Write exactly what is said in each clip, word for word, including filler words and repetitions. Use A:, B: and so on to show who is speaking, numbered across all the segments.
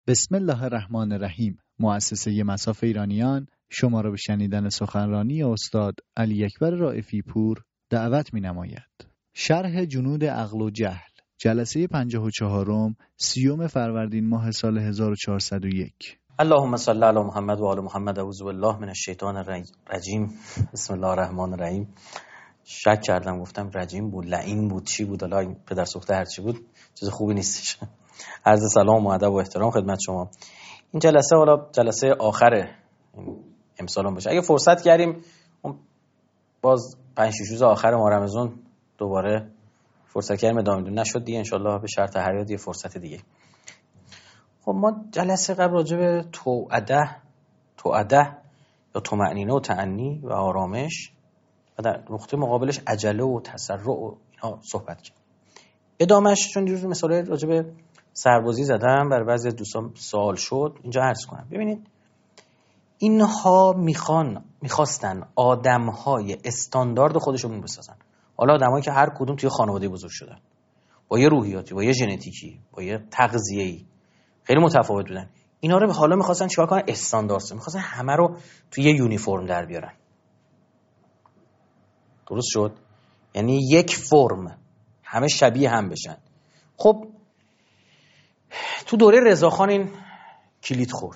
A: بسم الله الرحمن الرحیم. مؤسسه مصاف ایرانیان شما را به شنیدن سخنرانی استاد علی اکبر رائفی پور دعوت می‌نماید. شرح جنود عقل و جهل، جلسه پنجاه و چهارم، سیوم فروردین ماه سال هزار و چهارصد و یک.
B: اللهم صل علی محمد و آل محمد. اعوذ بالله من الشیطان الرجیم. بسم الله الرحمن الرحیم. شک کردم گفتم رجیم بود، لعین بود، چی بود؟ حالا این پدر سوخته هر چی بود چیز خوبی نیستش. عرض سلام و ادب و احترام خدمت شما. این جلسه حالا جلسه آخره امسال هم باشه. اگه فرصت کردیم باز پنج شش روز آخر ماه رمضان دوباره فرصت کردیم ادامه بدیم، نشد دیگه ان شاءالله به شرط حیات یه فرصت دیگه. خب ما جلسه قبل راجع به توعده توعده یا طمأنینه و تأنی و آرامش و در نقطه مقابلش عجله و تسرع و اینا صحبت کردیم. ادامهش چون دیروز مثلا راجع به سربازی زدم، برای بعضی از دوستان سوال شد، اینجا عرض کنم. ببینید اینها میخوان میخواستن آدمهای استاندارد خودشون بسازن. حالا آدمایی که هر کدوم توی خانواده بزرگ شدن، با یه روحیاتی، با یه ژنتیکی، با یه تغذیه‌ای خیلی متفاوت بودن، اینا رو به حالا میخواستن چیکار کنن؟ استاندارد، میخواستن همه رو توی یه یونیفرم در بیارن. درست شد؟ یعنی یک فرم، همه شبیه هم بشن. خب تو دوره رضاخان این کلید خورد.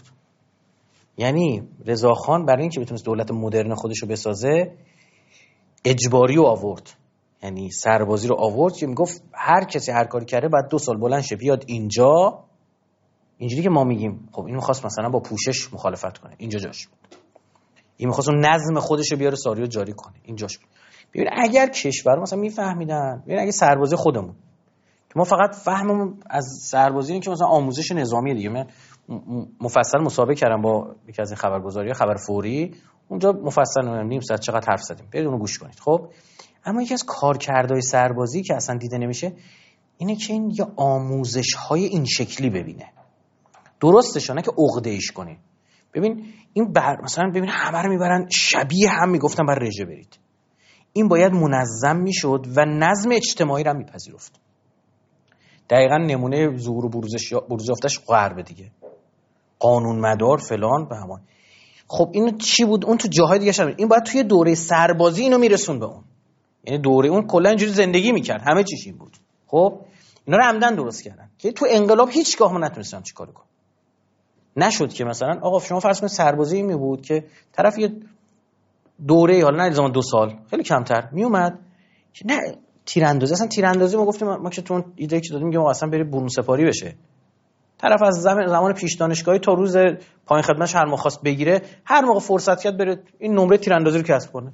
B: یعنی رضاخان برای اینکه بتونه دولت مدرن خودش رو بسازه اجباری رو آورد، یعنی سربازی رو آورد که میگفت هر کسی هر کاری کرده بعد دو سال بلند شه بیاد اینجا. اینجوری که ما میگیم خب این میخواست مثلا با پوشش مخالفت کنه، اینجا جاش بود. این میخواست اون نظم خودش رو بیاره ساریو جاری کنه، این جاش بود. ببین اگر کشور مثلا میفهمیدن، ببین اگه سربازی خودمون که ما فقط فهممون از سربازی اینه که مثلا آموزش نظامی دیگه، من مفصل مسابقه کردم با یکی از این خبرگزاری‌ها، خبر فوری، اونجا مفصل نیم ساعت چقدر حرف زدیم، برید اونو گوش کنید. خب اما یکی از کارکردهای سربازی که اصلا دیده نمیشه اینه که این یه آموزش‌های این شکلی ببینه. درستشه نه که عقده‌ایش کنین. ببین این بر مثلا ببین همه رو میبرن شبیه هم میگفتن بر رژه برید. این باید منظم میشد و نظم اجتماعی رو میپذیرفت. دقیقاً نمونه ظهور و بروزش بروز یافتش غرب دیگه، قانون مدار فلان به همان. خب اینو چی بود؟ اون تو جاهای دیگه شد. این باید توی دوره سربازی اینو میرسون به اون، یعنی دوره اون کلا اینجوری زندگی میکرد، همه چیش این بود. خب اینا رو عمدن درست کردن که تو انقلاب هیچگاه ما نتونستن چیکار کنن. نشد که مثلا آقا شما فرض کنید سربازی می بود که طرف یه دوره، حالا نه الزاما دو سال، خیلی کمتر می اومد که نه تیراندازی، اصلا تیراندازی ما گفتیم ما که تو ایده که دادیم میگم اصلا بری برون سپاری بشه. طرف از زمان زمان پیش دانشگاهی تا روز پایین خدمتش هر موقع خواست بگیره، هر موقع فرصت کرد بره این نمره تیراندازی رو کسب کنه.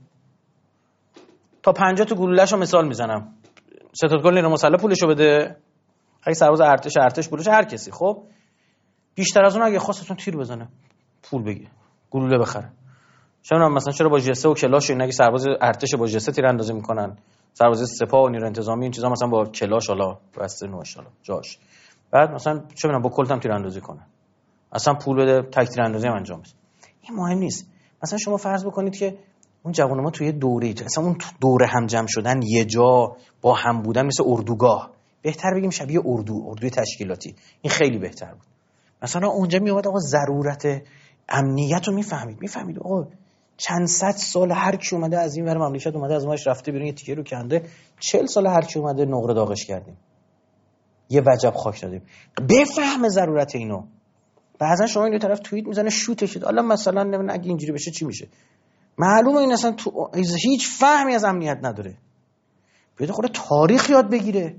B: تا پنجاه تا گلوله‌شو مثال میزنم، ستاد گل نیرو مسلح پولشو بده، اگه سرباز ارتش ارتش پولش هر کسی. خب بیشتر از اون اگه خواستتون تیر بزنه پول بگی، گلوله بخره. چرا مثلا چرا با جسه و کلاش اینا که سرباز ارتش با جسه تیراندازی میکنن، سرباز سپاه و نیروی انتظامی این چیزا مثلا با کلاش حالا بسته نوش حالا جاش، بعد مثلا چه میدونم با کلت هم تیراندازی کنه، اصلا پول بده تک تیراندازی هم انجام بده. این مهم نیست. مثلا شما فرض بکنید که اون جوان ما توی دوره، مثلا اون دوره هم جمع شدن یه جا با هم بودن مثل اردوگاه، بهتر بگیم شبیه اردو، اردوی تشکیلاتی، این خیلی بهتر بود. مثلا اونجا می اومد آقا ضرورت امنیت رو میفهمید، میفهمید آقا چند صد سال هر کی اومده از این ور مملکت اومده از ماش رفته بیرون یه تیکه رو کنده، چهل سال هر کی اومده نقره داغش کردیم، یه وجب خاک دادیم. بفهمه ضرورت اینو. بعضا شما این طرف توییت میزنه شوتش شد، حالا مثلا نمیدونم اگه اینجوری بشه چی میشه. معلومه این اصلا تو هیچ فهمی از امنیت نداره. بیاد خود تاریخ یاد بگیره،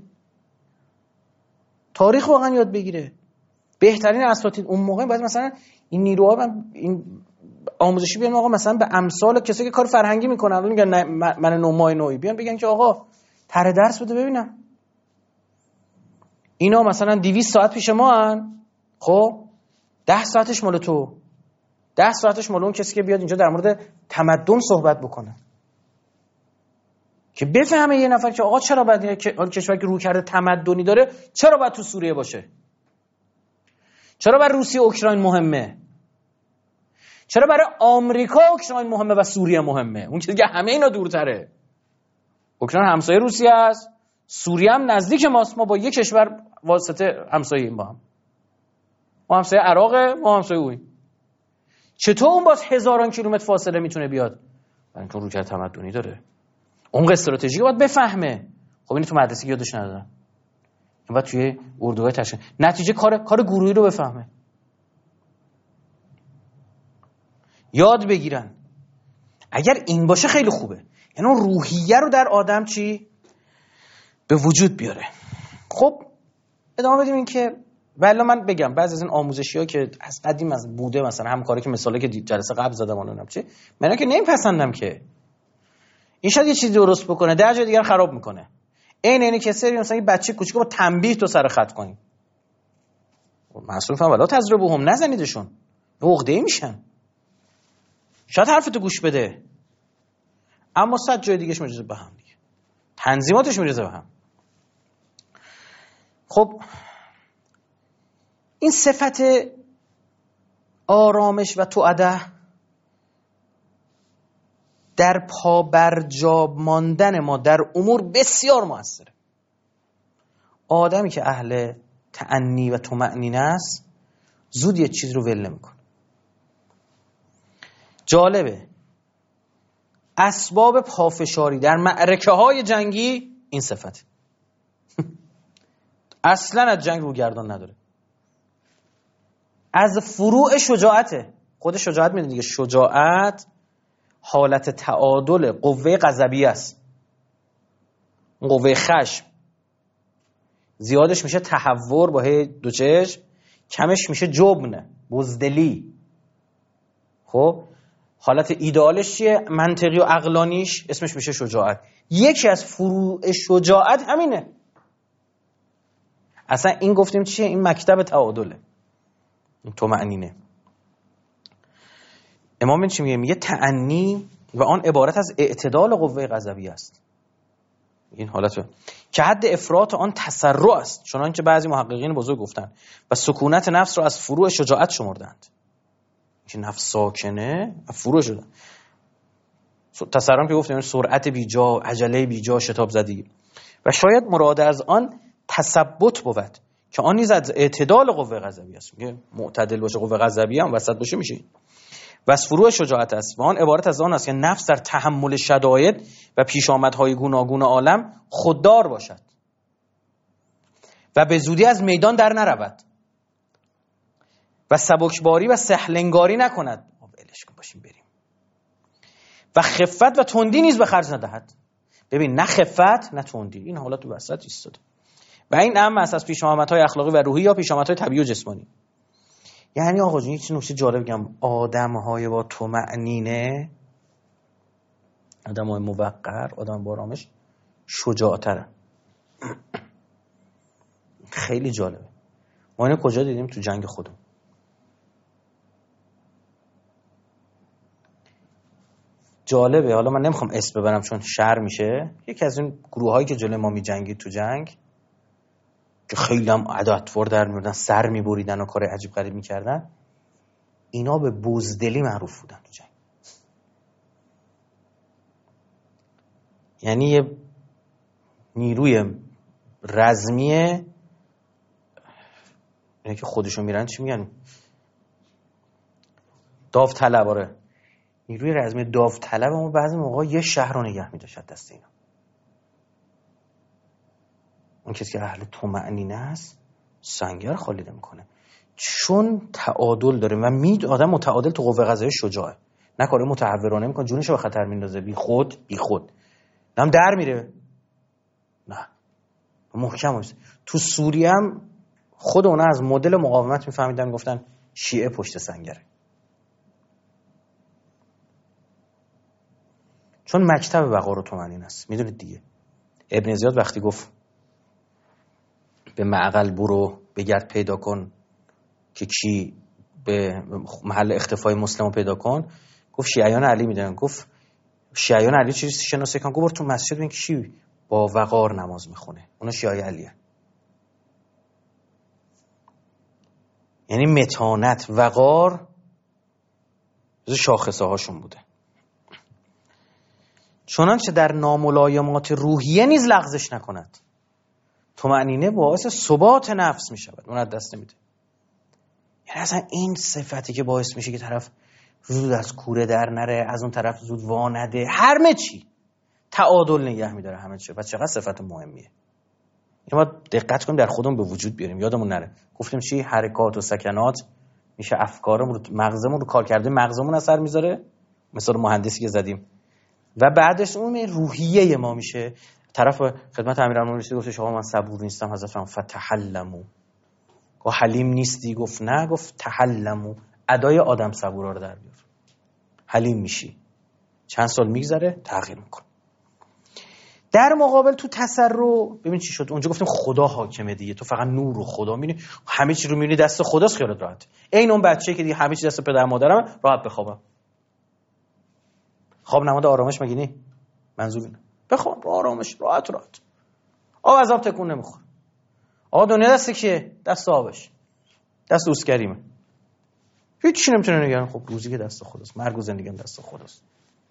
B: تاریخ واقعا یاد بگیره. بهترین اساتید اون موقع باید مثلا این نیروها من این آموزشی بیان آقا مثلا به امثال کسی که کار فرهنگی میکنن، الان میگن من نومای نوعی بیان بگن که آقا طرح درس بده ببینم. اینا مثلا دویست ساعت پیش ما هن، خب ده ساعتش مال تو، ده ساعتش مال اون کسی که بیاد اینجا در مورد تمدن صحبت بکنه، که بفهمه یه نفر که آقا چرا باید کشوری که رو کرده تمدنی داره چرا باید تو سوریه باشه، چرا برای روسیه اوکراین مهمه، چرا برای آمریکا اوکراین مهمه و سوریه مهمه. اون چیزی که همه اینا دورتره. اوکراین همسایه روسیه است، سوریه هم نزدیک ماست، ما با یک کشور واسطه همسایه‌ایم با هم. ما همسایه عراقه، ما همسایه اوی. چطور اون باز هزاران کیلومتر فاصله میتونه بیاد؟ برای اینکه رویکرد تمدنی داره، عمق استراتژیک باید بفهمه. خب اینو تو مدرسه یادش ندادن، این باید توی اردوهای تشکیل نتیجه کار کار گروهی رو بفهمه، یاد بگیرن. اگر این باشه خیلی خوبه، یعنی اون روحیه رو در آدم چی به وجود بیاره. خب ادامه بدیم. این که والا من بگم بعضی از این آموزشی‌ها که از قدیم از بوده، مثلا همکاری که مثالی که جلسه قبل زدم اونم چی، من که نمیپسندم که این شاید یه چیزی درست بکنه در جای دیگر خراب میکنه. این اینی که سری مثلا یه بچه کوچیک با تنبیه تو سر خط کنیم، مصروفم ولا تجربه هم نزنیدشون، عقده‌ای میشن. شاید حرفتو گوش بده اما صد جای دیگهش میریزه به هم دیگه، تنظیماتش میریزه به هم. خب این صفت آرامش و تواده در پابرجا ماندن ما در امور بسیار موثره. آدمی که اهل تأنی و طمأنینه است زود یه چیز رو ول نمیکنه. جالبه اسباب پافشاری در معرکه های جنگی این صفت اصلا از جنگ رو گردان نداره، از فروع شجاعته. خود شجاعت میدونی دیگه، شجاعت حالت تعادل قوه غضبی است. اون قوه خشم زیادش میشه تهور با هی دو چشم، کمش میشه جبن، بزدلی. خب حالت ایدئالش چیه؟ منطقی و عقلانیش اسمش میشه شجاعت. یکی از فروع شجاعت همینه. اصلا این گفتیم چیه؟ این مکتب تعادله، این طمأنینه. امام این چی میگه؟ میگه تأنی و آن عبارت از اعتدال قوه غضبی است. این حالت که حد افراط آن تسرع است، چنانچه بعضی محققین بزرگ گفتن، و سکونت نفس را از فروع شجاعت شمردند. که نفس ساکنه فروع شده. تسرع که گفتیم سرعت بیجا، عجله بیجا، شتاب زدگی. و شاید مراد از آن تثبت بود که آن نیز از اعتدال قوه غضبی است. میگه معتدل باشه قوه غضبی هم وسط باشه میشه. و از فروع شجاعت است و آن عبارت از آن است که نفس در تحمل شدائد و پیش آمدهای گوناگون عالم خوددار باشد و به زودی از میدان در نرود و سبکباری و سهلنگاری نکند. ولش کن باشیم بریم. و خفت و تندی نیز به خرج ندهد. ببین نه خفت نه تندی، این حالت تو وسط ایستاده. و این اهم است از پیش آمدهای اخلاقی و روحی یا پیش آمدهای طبیعی و جسمانی. یعنی آقا جون یه نکته جالب بگم، آدم‌های با طمأنینه، آدم‌های موقر، آدم با آرامش شجاع‌ترن. خیلی جالبه. ما اینو کجا دیدیم؟ تو جنگ خودمون. جالبه، حالا من نمیخوام اسم ببرم چون شر میشه. یکی از این گروهایی که جلوی ما میجنگید تو جنگ که خیلی هم عداتور در میوردن، سر میبریدن و کار عجیب غریب میکردن، اینا به بزدلی معروف بودن تو جنگ. یعنی یه نیروی رزمیه، اینه که خودشون میرن چی میگن؟ داوطلباره. نیروی رزمی داوطلب اما بعضی موقع یه شهر رو نگه می‌داشت دست اینا. اون کسی که اهل طمأنینه است سنگر خالی نمی‌کنه، چون تعادل داره و مید آدم متعادل تو قوه قضاییه شجاعه، نه کاری متهورانه می‌کنه، جونشو به خطر میندازه، بی خود بی خود نم در میره، نه محکم است. تو سوریه هم خود اونا از مدل مقاومت میفهمیدن، گفتن شیعه پشت سنگره، چون مکتب وقار و طمأنینه است. میدونید دیگه ابن زیاد وقتی گفت به معقل برو بگرد پیدا کن که کی به محل اختفای مسلمو پیدا کن، گفت شیعیان علی میدونن. گفت شیعیان علی چیزی شناسایی کن؟ گفت تو مسجد ببین کی با وقار نماز میخونه، اونا شیعه علیه. یعنی متانت، وقار جز شاخصه هاشون بوده. چنانچه در ناملایمات روحیه نیز لغزش نکند. طمأنینه باعث ثبات نفس می شود، اون از دست نمیده. یعنی اصلا این صفتی که باعث میشه که طرف زود از کوره در نره، از اون طرف زود وا نده، همه چی تعادل نگه میداره همه چی. پس چقدر صفت مهمیه. این ما دقت کنیم در خودمون به وجود بیاریم، یادمون نره. گفتیم چی؟ حرکات و سکنات میشه افکارمون رو، مغزمون رو، کار کرده مغزمون اثر میذاره، مثلا مهندسی که زدیم، و بعدش اون روحیه ما میشه. طرف خدمت امیرالمومنین رسید گفتش آقا من صبور نیستم، حضرت فرمود فتحلموا. گفت حلیم نیستی؟ گفت نه. گفت تحلموا، ادای آدم صبورا رو در بیار، حلیم میشی. چند سال میگذره تغییر میکنه. در مقابل تو تسرع ببین چی شد. اونجا گفتیم خدا حاکمه دیگه، تو فقط نور رو خدا میبینی، همه چی رو میبینی دست خداست، خیالت راحت. این اون بچه‌ای که دیگه همه چی دست پدر مادرم، راحت بخوابم. خواب نماد آرامش مگه نی؟ منظور اینه بخواب آرامش، راحت راحت. آب از آب تکون نمیخوره. آقا دنیا دست کیه؟ دست آبش، دست اوست کریمه. هیچ چی نمیتونه نگران. خب روزی که دست خداست، مرگ و زندگی هم دست خداست.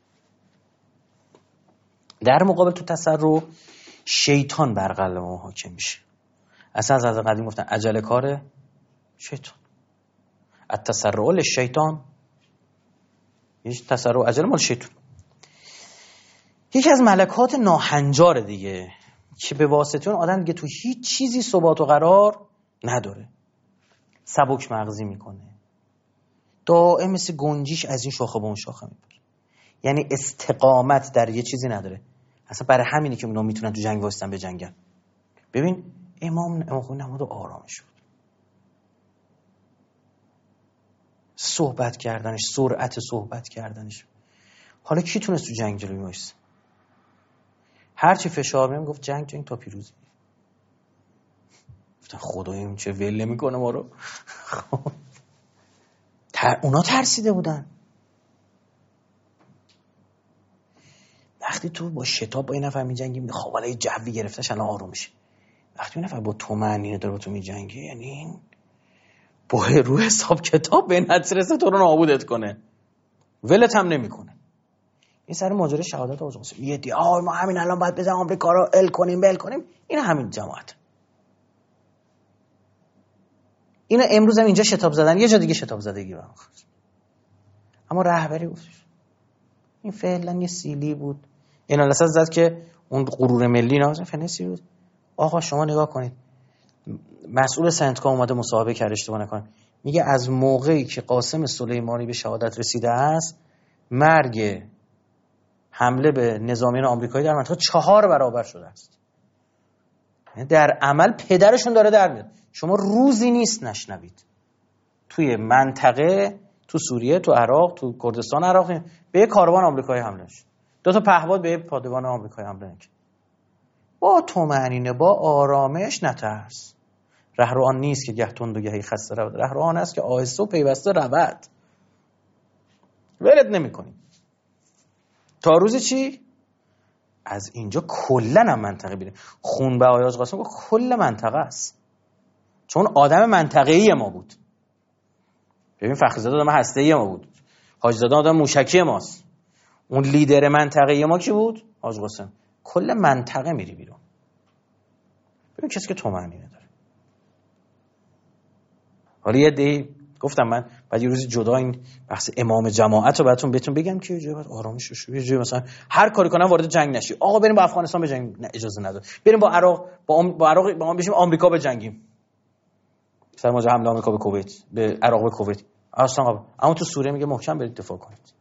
B: در مقابل تو تسرع شیطان بر قلب ما حاکم میشه. اصلا از از قدیم گفتن عجله کار شیطان، التسرع للشیطان. هیچ تسرع و عجله مال شیطان. یکی از ملکات ناهنجار دیگه که به واسطه اون آدم دیگه تو هیچ چیزی ثبات و قرار نداره، سبک مغزی میکنه، دائم مثل گنجیش از این شاخه به اون شاخه میپره، یعنی استقامت در یه چیزی نداره. اصلا برای همینه که اونا میتونن تو جنگ وایسن به جنگن. ببین امام امام خمینی نماد آرامش بود، صحبت کردنش، سرعت صحبت کردنش. حالا کی تونست تو جنگ جلوی وایسه؟ هر چی فشار میام گفت جنگ جنگ تا پیروزی. گفتن خدای این چه ول میکنه ما رو. تر... اونا ترسیده بودن. وقتی تو با شتاب با این نفر میجنگی، خب حالا یه جوی گرفتش الان آروم میشه. وقتی این نفر با طمأنینه داره با تو میجنگه، یعنی این با رو حساب کتاب به نترسه تو رو نابودت کنه، ولت هم نمیکنه. این سر ماجرای شهادت آقا قاسم یه دی آ ما همین الان باید بزنیم آمریکا رو ال کنیم بل کنیم، این همین جماعت. اینا امروز هم اینجا شتاب زدن، یه جا دیگه شتاب زدگی برام. اما رهبری بود این فعلا یه سیلی بود. این الاساس زد که اون غرور ملی نه فنسی بود. آقا شما نگاه کنید، مسئول سنتکام اومده مصاحبه کرده، اشتباه نکنم، میگه از موقعی که قاسم سلیمانی به شهادت رسیده است، مرگ حمله به نظامیان آمریکایی در منطقه چهار برابر شده است. در عمل پدرشون داره در میاد. شما روزی نیست نشنوید توی منطقه، تو سوریه، تو عراق، تو کردستان عراق به یک کاروان آمریکایی حمله شد، دو تا پهپاد به یک پادگان آمریکایی حمله نکرد. با طمأنینه، با آرامش، نترس. رهرو آن نیست که گه تند و گهی خسته رود، رهرو آن است که آهسته و پیوسته رود. ولت نمی‌کنی تا روز چی؟ از اینجا کلن هم منطقه بیره. خون به آقای قاسم گفت کل منطقه است، چون آدم منطقه‌ای ما بود. ببین فخرزاده آدم هسته‌ای ما بود، حاج زاده آدم موشکی ماست. اون لیدر منطقه‌ای ما کی بود؟ حاج قاسم. کل منطقه میری بیرون. ببین کسی که طمأنینه داره. حالا یه دی گفتم من بعد یه روزی جدا این بحث امام جماعت رو براتون بهتون بگم که یه بعد آرامش شو، یه جوری مثلا هر کاری کنم وارد جنگ نشی. آقا بریم با افغانستان به جنگ، نه اجازه نداد. بریم با عراق، با ام... با عراق با ما بشیم آمریکا به جنگیم. سر ماجرا حمله آمریکا به کویت، به عراق، به کویت. اصلا قبل اما تو سوریه میگه محکم برید دفاع کنید.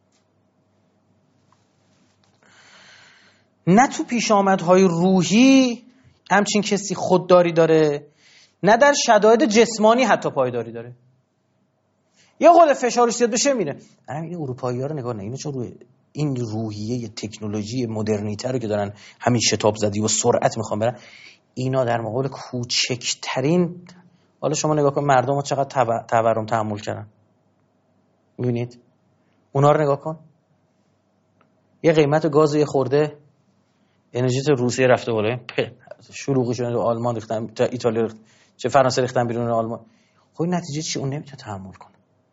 B: نه تو پیشامدهای روحی همچین کسی خودداری داره، نه در شدائد جسمانی حتی پایداری داره. یه خود فشارش زیاد بشه میره. همین اروپایی‌ها رو نگاه نه، اینا چون روی این روحیه تکنولوژی مدرنیته رو که دارن همین شتاب زدی و سرعت میخوان برن، اینا در مقابل کوچکترین، حالا شما نگاه کن مردم ها چقدر تورم تحمل کردن، میبینید اونا رو نگاه کن. یه قیمت گاز یه خورده انرژی تو روسیه رفته بالا، شلوغی شده، تو آلمان ریختن، تا ایتالیا ریختن، چه فرانسه ریختن بیرون آلمان. خب نتیجه چی؟ اون نمیتونه تحمل کنه.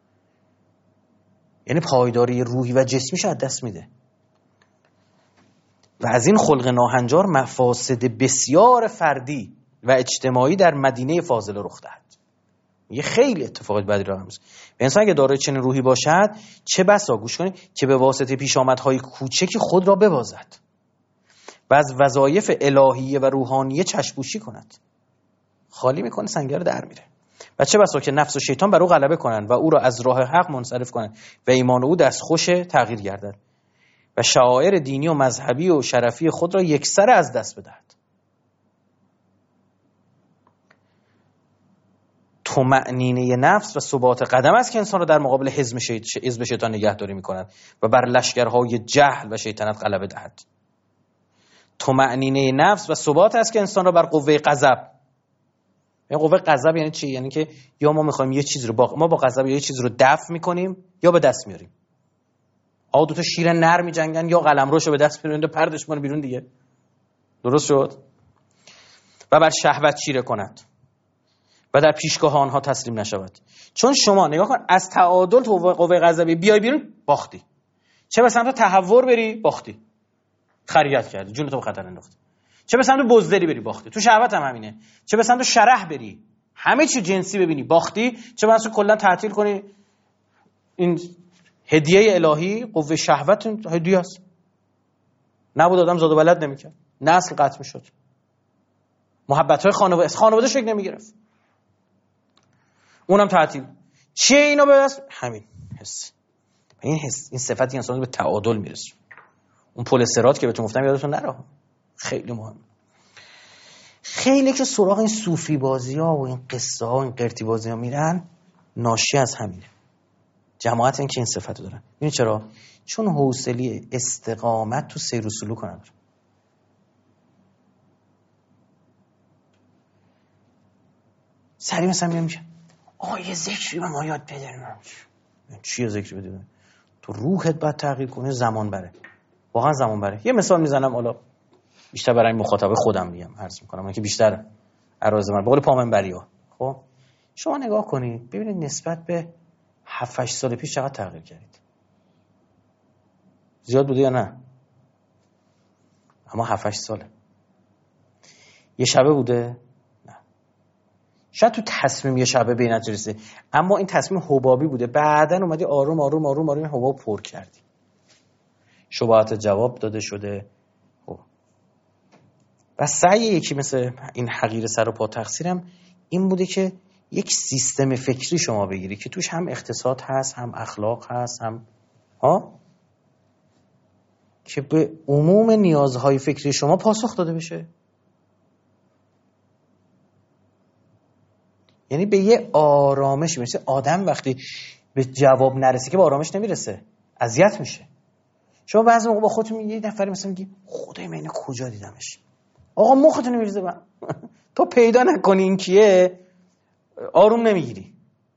B: یعنی پایداری روحی و جسمیش از دست میده. و از این خلق ناهنجار مفاسد بسیار فردی و اجتماعی در مدینه فاضله رخ دهد. یه خیلی اتفاقات بدی رقم میزنه. انسان اگه دارای چنین روحی باشد چه بسا گوش کنید که به واسطه پیشامدهای کوچکی خود را ببازد و از وظایف الهیه و روحانیه چشم‌پوشی کند. خالی میکنه، سنگر در میره. و چه بسا که نفس و شیطان بر او غلبه کنند و او را از راه حق منصرف کنند و ایمان او دستخوش تغییر گردد و شعائر دینی و مذهبی و شرفی خود را یکسره از دست بدهد. طمأنینه نفس و ثبات قدم است که انسان را در مقابل حزب شیطان, شیطان نگهداری می‌کند و بر لشکرهای جهل و شیطنت غلبه دهد. طمأنینه نفس و ثبات است که انسان را بر قوه غضب، یعنی قوه غضب یعنی چی؟ یعنی که یا ما می‌خوایم یه چیز رو با ما با غضب یه چیز رو دفع می‌کنیم یا به دست میاریم. آ دو تا شیر نر می‌جنگن، یا قلمروشو به دست میارن و پردش می‌کنن بیرون دیگه. درست شد؟ و بر شهوت چیره کند و در پیشگاه آنها تسلیم نشود. چون شما نگاه کن از تعادل تو قوه غضبی بیای بیرون باختی، چه به سمت تهور بری باختی، خریت کردی، جون تو به خطر انداختی، چه به سمت بزدلی بری باختی، تو شهوت هم همینه، چه به سمت شرح بری همه چی جنسی ببینی باختی، چه واسه کلا تعطیل کنی این هدیه الهی. قوه شهوت هدیه است، نبود آدم زاد و ولد نمیکرد، نسل قطع میشد، محبت‌های خانواده خانواده شکل نمیگرفت، اونم تعطیل. چیه اینا به دست؟ همین حس. این حس، این صفتی انسان به تعادل میرسه. اون پل صراط که بهتون گفتم یادتون نره، خیلی مهم. خیلی که سراغ این صوفی بازی ها و این قصه ها و این قرتی بازی ها میرن ناشی از همینه. جماعت این که این صفتو دارن. این چرا؟ چون حوصله استقامت تو سیر و سلوک ندارن. سری مثلا میگم آقا یه ذکری به ما یاد بده. چیه ذکری بده؟ تو روحت باید تغییر کنه، زمان بره. واقعا زمان بره. یه مثال میزنم، حالا بیشتر برای مخاطب خودم میگم، عرض میکنم اون که بیشتر عرض من به قول پامنبری‌ها. خب شما نگاه کنید ببینید نسبت به هفت هشت سال پیش چقدر تغییر کردید. زیاد بوده یا نه؟ اما هفت هشت ساله. یه شبه بوده؟ نه. شاید تو تصمیم یه شبه به نتیجه رسید، اما این تصمیم حبابی بوده، بعدن اومدی آروم آروم آروم آروم حباب پر کردی، شبهات جواب داده شده. خب و سعی یکی مثل این حقیر سر و پا تقصیرم این بوده که یک سیستم فکری شما بگیری که توش هم اقتصاد هست، هم اخلاق هست، هم ها که به عموم نیازهای فکری شما پاسخ داده بشه. یعنی به یه آرامش میرسه. آدم وقتی به جواب نرسه که به آرامش نمیرسه، اذیت میشه. شما بعضی موقع با خودتون میگی، یه نفری مثلا میگی خدای من اینو کجا دیدمش. آقا مختون میریزه من تو پیدا نکنی این کیه، آروم نمیگیری،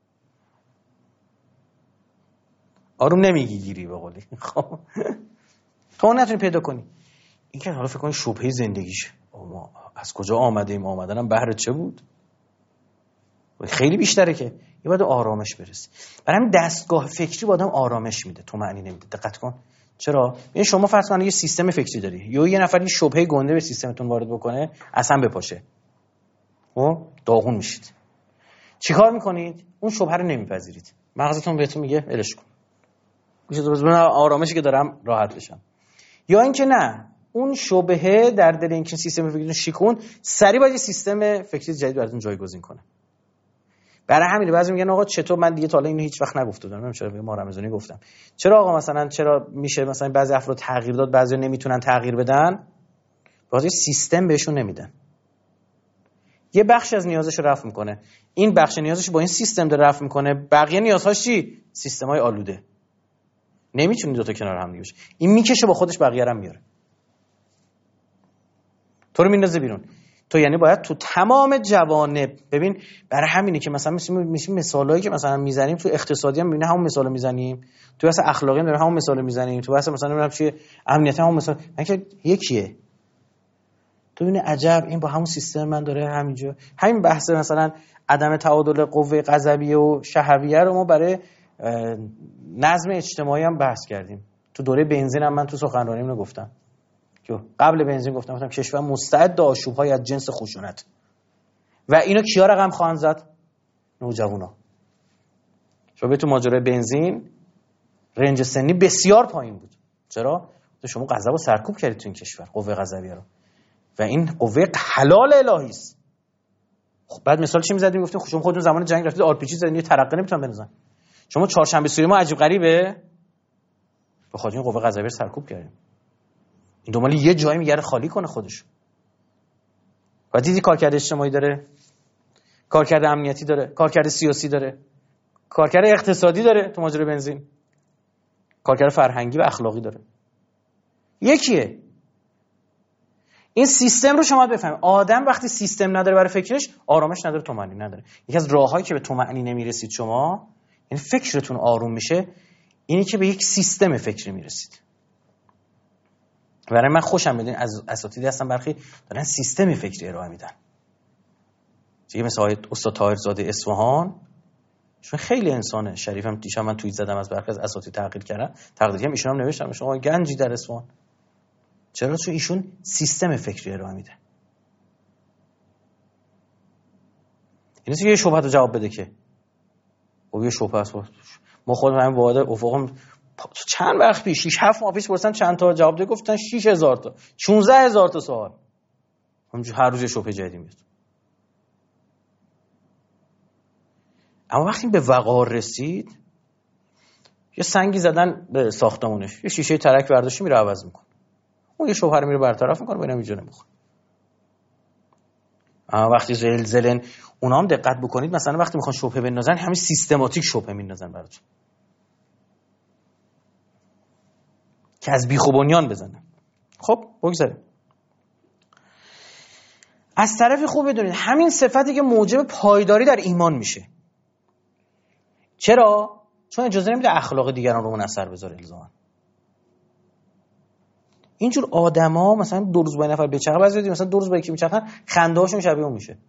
B: آروم نمیگیری به قولی. خب تو نتونی پیدا کنی. این که حالا فکر کنی شبهه زندگیشه، ما از کجا آمده ایم، آمدنم بهر چه بود، خیلی بیشتره که یه باید آرامش برسی. برای همین دستگاه فکری با آدم آرامش میده، تو معنی نمیده. دقت کن. چرا؟ یعنی شما فرض کن یه سیستم فکری داری، یا یه نفر یه شبهه گنده به سیستمتون وارد بکنه، اصلا بپاشه، خب داغون میشید. چیکار میکنید؟ اون شبهه رو نمیپذیرید، مغزتون بهتون میگه ولش کن، گوشت رو بزن، آرامشی که دارم راحت بشم. یا اینکه نه، اون شبهه در دل اینکه سیستم فکریتون شیکون، سریع باید یه سیستم فکری جدید براتون جایگزین کنه. برای همین بعضی میگن آقا چطور، من دیگه تا الان اینو هیچ وقت نگفته بودم، چرا به ما رمضانی گفتم، چرا آقا مثلا چرا میشه مثلا بعضی افراد تغییر داد، بعضی نمیتونن تغییر بدن؟ بازی سیستم بهشون نمیدن. یه بخش از نیازش رو رفع میکنه، این بخش نیازش با این سیستم داره رفع میکنه، بقیه نیازهاش چی؟ سیستمای آلوده. نمیتونی دو تا کنار هم دیگه بشه. این میکشه با خودش بقیه رو میاره، تو رو میندازه بیرون. تو یعنی باید تو تمام جوانب ببین. برای همینه که مثلا میشیم مثالایی که مثلا میزنیم تو اقتصادی هم میبینه همون مثالو میزنیم، تو واسه اخلاقی هم داره همون مثالو میزنیم، تو واسه مثلا نمیدونم چیه امنیتی همون مثال، اینکه یکیه. تو ببین عجب این با همون سیستم من داره همینجا. همین بحث مثلا عدم تعادل قوه غضبیه و شهویه رو ما برای نظم اجتماعی هم بحث کردیم. تو دوره بنزین هم من تو سخنرانیم رو گفتم که قبل بنزین گفتم گفتم کشور مستعد آشوب‌های از جنس خشونت و اینو کیا رقم خواهند زد؟ نوجوانا. شما تو ماجرای بنزین رنج سنی بسیار پایین بود. چرا؟ شما غضب رو سرکوب کردید تو این کشور، قوه قضاییه رو، و این قوه حلال الهی است. خب بعد مثال چی می‌زدیم؟ گفتیم شما خودتون زمان جنگ رفتید آر پی جی زدید، یه ترقه نمیتونن بندازن. شما چهارشنبه سوری ما عجیب غریبه به خاطر این قوه قضاییه رو سرکوب کردیم. این دنبال یه جایی میگره خالی کنه خودش. و دیدی کارکرد اجتماعی داره، کارکرد امنیتی داره، کارکرد سیاسی داره، کارکرد اقتصادی داره، تو ماجرای بنزین کارکرد فرهنگی و اخلاقی داره. یکیه. این سیستم رو شما بفهمید. آدم وقتی سیستم نداره برای فکرش، آرامش نداره، طمأنینه نداره. یکی از راههایی که به طمأنینه میرسید شما، یعنی فکرتون آروم میشه، اینی که به یک سیستم فکری میرسید. برای من خوشم میاد از اساتیدی هستن برخی دارن سیستم فکری ارائه میدن. دیگه مثل استاد طاهرزاده اصفهان، چون خیلی انسانه شریفم. دیشب من توییت زدم از برخی از اساتید تقدیر کردم، تقدیری هم ایشون هم نوشتم شما گنجی در اصفهان. چرا؟ چون ایشون سیستم فکری ارائه میده. این نیست که یه شبهه رو جواب بده که او یه شبهه است. ما خودمون همین واحد افقم چند وقت پیش شش هفت ماه پیش پرسیدم چند تا جواب داد، گفتن شش هزار تا شانزده هزار تا سوال. همینجوری هر روز یه شبهه جدیدی میاد. اما وقتی به وقار رسید، یه سنگی زدن به ساختمونش، یه شیشه ترک برداشتی میره عوض میکنه، اون یه شبهه رو میره برطرف میکنه، ببینم اینجا نمیخوره. اما وقتی زلزلن اونا هم دقت بکنید، مثلا وقتی میخوان شبهه بندازن همین سیستماتیک شبهه میندازن براتون که از بیخ و بنیان بزنن. خب بگذاریم. از طرفی خوب بدونید همین صفتی که موجب پایداری در ایمان میشه. چرا؟ چون اجازه نمیده اخلاق دیگران رو منحصر بذاره الزاما. اینجور آدما مثلا دو روز با این نفر بچرخه، بعضی دیدی مثلا دو روز با یکی میچرخن خنده هاشون شبیه اون میشه.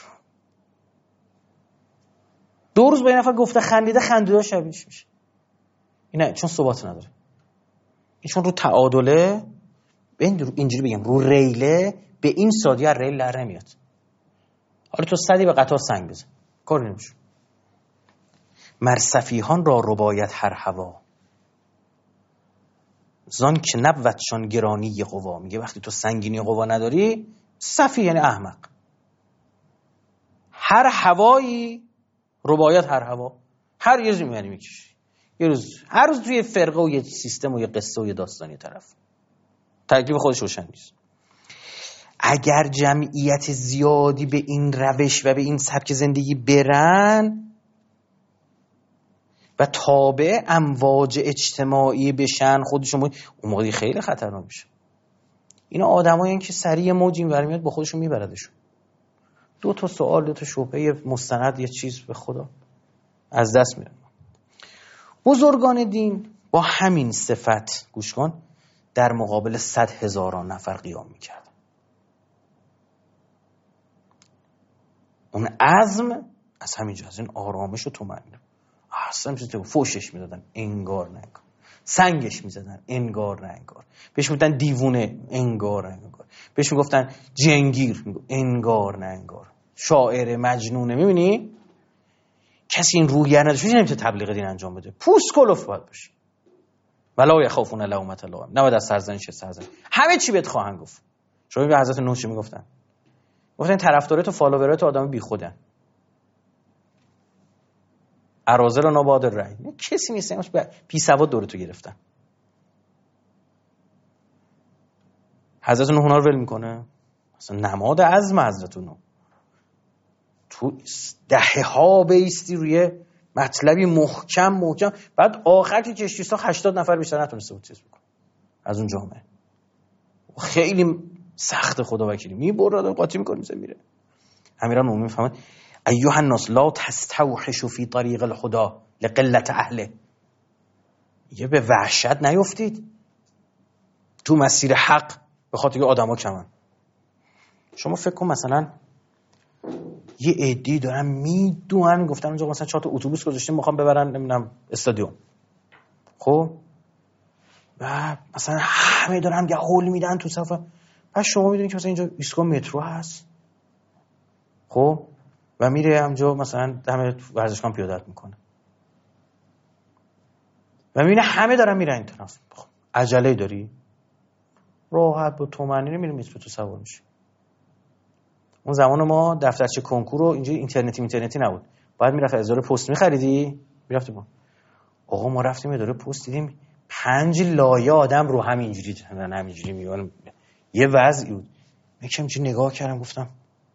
B: دو روز با این نفر گفته خندیده، خنده ها شبیهش میشه. اینه چون ثبات نداره. این چون رو تعادله، اینجوری بگم رو ریله، به این سادی از ریل لر نمیاد. حالا تو صدی به قطار سنگ بزن کار نمیشه. مرصفیهان را رباید هر هوا، زان که نبودشان گرانی قوا. میگه وقتی تو سنگینی قوا نداری، صفی یعنی احمق. هر هوایی رباید هر هوا، هر یه روزی میبری میکشی، یه روز هر روز توی فرقه و یه سیستم و یه قصه و یه داستانی طرف. تکلیف خودش روشن نیست. اگر جمعیت زیادی به این روش و به این سبک زندگی برن و تابع امواج اجتماعی بشن، خودشون اون موقع خیلی خطرناک میشه. اینا آدمایین که سریع موج اینور میاد با خودشون میبردشون. دو تا سوال، دو تا شبهه مستند، یه چیز به خدا از دست میره. بزرگان دین با همین صفت گوش کن در مقابل صد هزاران نفر قیام میکرد. اون عزم از همینجا، از این آرامش و طمأنینه. اصلا میشه فوشش میدادن انگار نه انگار، سنگش میزدن انگار نه انگار، بهش میگفتن دیوونه انگار نه انگار، بهش میگفتن جنگیر انگار نه انگار، شاعر مجنونه. میبینی کسی این روحیه نداشت نمیتونه تبلیغ دین انجام بده. پوست کلوف باید باشه. ولا یخافون لومة لائم، نباید از سرزنش سرزنش، همه چی بهت خواهند گفت. شما به حضرت نوح چی میگفتن؟ گفتن طرفدارات و فالوورات آدم بیخودن، اراذل و ناباد الرأی، کسی نیست بی سواد دور تو گرفتن. حضرت نوح اونا رو ول میکنه، اصلا نماد عزم حضرت نوح. تو دهه ها بیستی روی مطلبی محکم محکم، بعد آخر که کشتی ساخت هشتاد نفر بیشتر نتونسته بود چیز بکنه از اون جامعه. خیلی سخت خدا وکیلی، میبره قاطی میکنه میزه میره. امیران مومنین میفهمن ایها الناس لا تستوحشوا فی طریق الهدى لقلت اهله. یه به وحشت نیفتید تو مسیر حق به خاطر که آدما کمن. شما فکر کن مثلا یه عده‌ای دارن میدونن، گفتن اونجا مثلا چهار تا اتوبوس گذاشتیم میخوام ببرن نمیدونم استادیوم، خب و مثلا همه دارن هم هول میدن تو صف. بعد شما میدونید که مثلا اینجا ایستگاه مترو هست، خب و میره همجا مثلا دم ورزشگاه پیاده‌روی میکنه و میبینه همه دارن میرن این طرف. عجله داری؟ راحت با تومنینه میره میترو تو سوار میشه. اون زمان ما دفترچه کنکور رو اینجا اینترنتی اینترنتی نبود، باید میرفت اداره پست میخریدی میرفتی با. آقا ما رفتیم اداره پست دیدیم پنج لایه آدم رو همینجوری همینجوری میون، یه وضعی بود. میگم چه نگاه کردم گفتم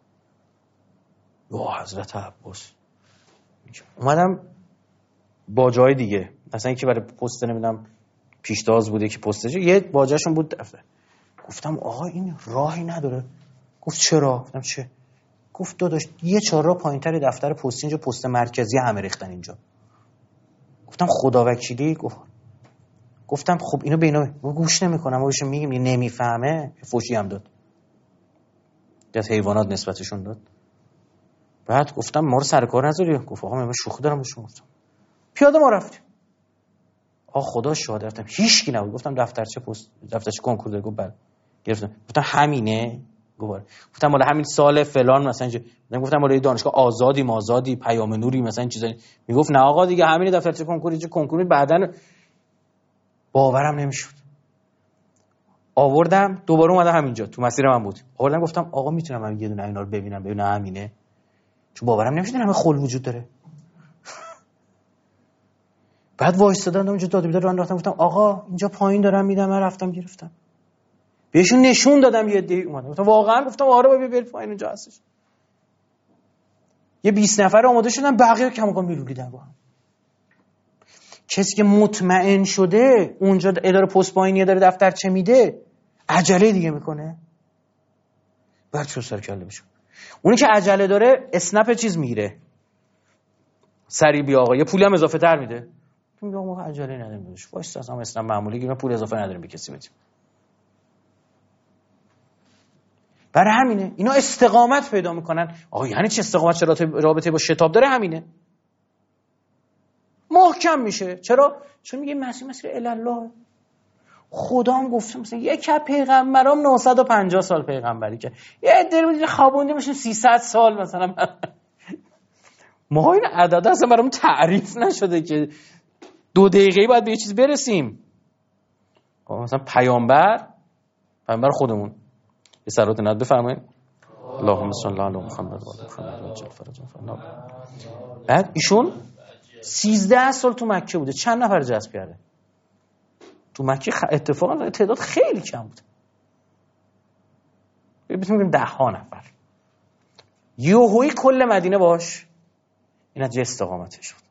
B: یا حضرت عباس. اومدم با جای دیگه، مثلا یکی برای پست نمیدونم پیشتاز بوده که پستش یه باجاشون بود دفتر. گفتم آقا این راهی نداره. گفت چرا؟ گفتم چه؟ گفت داداش یه چهار راه پایینتر دفتر پستی اینجا پست مرکزی همه ریختن اینجا. گفتم خدا وکیلی. گفت گفتم خب اینو به اینا گوش نمیکنم، ما بهش میگیم نمیفهمه، فوشی هم داد. از حیوانات نسبتشون داد. بعد گفتم ما رو سر کار نذاری. گفت آقا من شوخی دارم با شما. گفتم پیاده ما رفتیم. آ خدا شاهد رفتم هیچ کی نبود. گفتم دفترچه پست دفترچه کنکور داره؟ گفت بله. گرفتم. گفتم همینه؟ گفت گفتم مال همین سال فلان مثلا اینجا. گفتم مال دانشگاه آزادی مازادی پیام نوری مثلا این چیزا. میگفت نه آقا دیگه همین دفترچه کنکور اینجا کنکور بعدن. باورم نمیشد. آوردم دوباره اومدم همینجا تو مسیر من بود. آوردم گفتم آقا میتونم من یه دونه اینا رو ببینم ببینم همینه؟ چون باورم نمیشد همه خل وجود داره. بعد وایستادم اونجا داد بیدار راه رفتم گفتم آقا اینجا پایین دارم میدم. من رفتم گرفتم بهشون نشون دادم یه دی اومدم گفتم واقعا؟ گفتم آره بابا ببین پایین اونجا هستش. یه بیست نفر آماده شدن بقیه کماکان میلولیدن با هم. کسی که مطمئن شده اونجا اداره پست پایینی داره دفترچه میده عجله دیگه میکنه. بعد چه سر کله بشه. اونی که عجله داره اسنپ چیز میگیره سری بیا آقا یه پولی هم اضافه تر میده. میگم آقا عجله نداریم داداش وایس اصلا اسنپ معمولی گیرم پول اضافه نداریم به کسی بدیم. برای همینه اینا استقامت پیدا میکنن. آقا یعنی چه استقامت؟ چرا رابطه با شتاب داره؟ همینه محکم میشه. چرا؟ چون میگه مسیح مسیح الله. خدا هم گفته مثلا یک از پیغمبرام نهصد و پنجاه سال پیغمبری که یه عده رو خوابونده میشن سیصد سال مثلا. ما این عدد اصلا برام تعریف نشده که دو دقیقه‌ای باید به یه چیز برسیم. مثلا پیامبر پیامبر خودمون یه صلوات ند بفرمایید. اللهم صل علی محمد و علی محمد و عجل فرجهم. بعد ایشون سیزده سال تو مکه بوده. چند نفر جذب کرده؟ تو مکه اتفاقا تعداد خیلی کم بود. ببینیم میگیم ده ها نفر. یوهویی کل مدینه باش. این از استقامتش شد.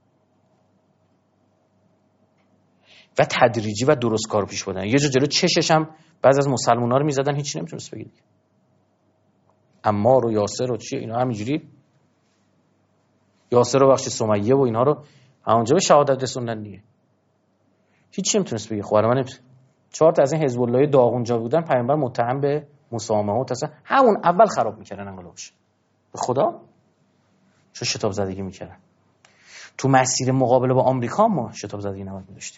B: و تدریجی و درست کار پیش بردن. یه جا جلو چشش هم بعضی از مسلمان‌ها رو میزدن هیچی نمیتونست بگید. عمار و یاسر و چیه اینا همینجوری یاسر و بخش سمیه و اینها رو همونجا به شهادت رسوندن دیگه. هیچی نمیتونست بگه. خوار من نمیتونه. چهار تا از این حزب الله داغ اونجا بودن پیامبر متهم به مسامحه و تصا همون اول خراب میکردن انقلابش. به خدا چه شتاب زدگی میکردن. تو مسیر مقابله با آمریکا ما شتاب زدگی نباید می‌داشتیم.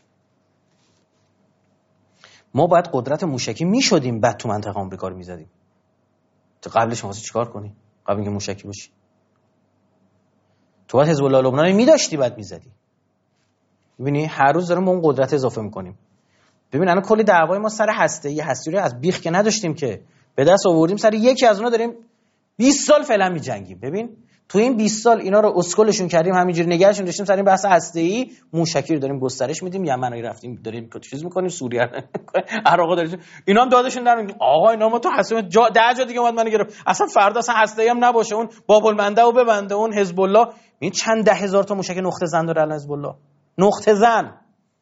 B: ما باید قدرت موشکی میشدیم بعد تو منطقه آمریکا رو میزدیم. تو قبلش واسه چیکار کنی؟ قبل اینکه موشکی باشی. تو باید حزب الله لبنان می‌داشتی بعد میزدی. ببینی هر روز داریم اون قدرت اضافه میکنیم. ببین الان کلی دعوای ما سر هسته‌ای هستی رو از بیخ که نداشتیم که به دست آوردیم سر یکی از اونها داریم بیست سال فعلا می‌جنگیم. ببین تو این بیست سال اینا رو اسکلشون کردیم همینجوری نگهشون داشتیم سر این بحث هسته‌ای موشکی رو داریم گسترش میدیم. یمنایی رفتیم داریم چیز می‌کنیم سوریه عراق داریم اینا هم دادشون در میگن آقا اینا ما تو هسته جا ده جا دیگه اومد منو گرفت اصلا فردا اصلا هسته‌ای هم نباشه اون باب المنده و ببنده اون حزب الله. این چند ده هزار تا موشک نقطه زن داره الان حزب الله. نقطه زن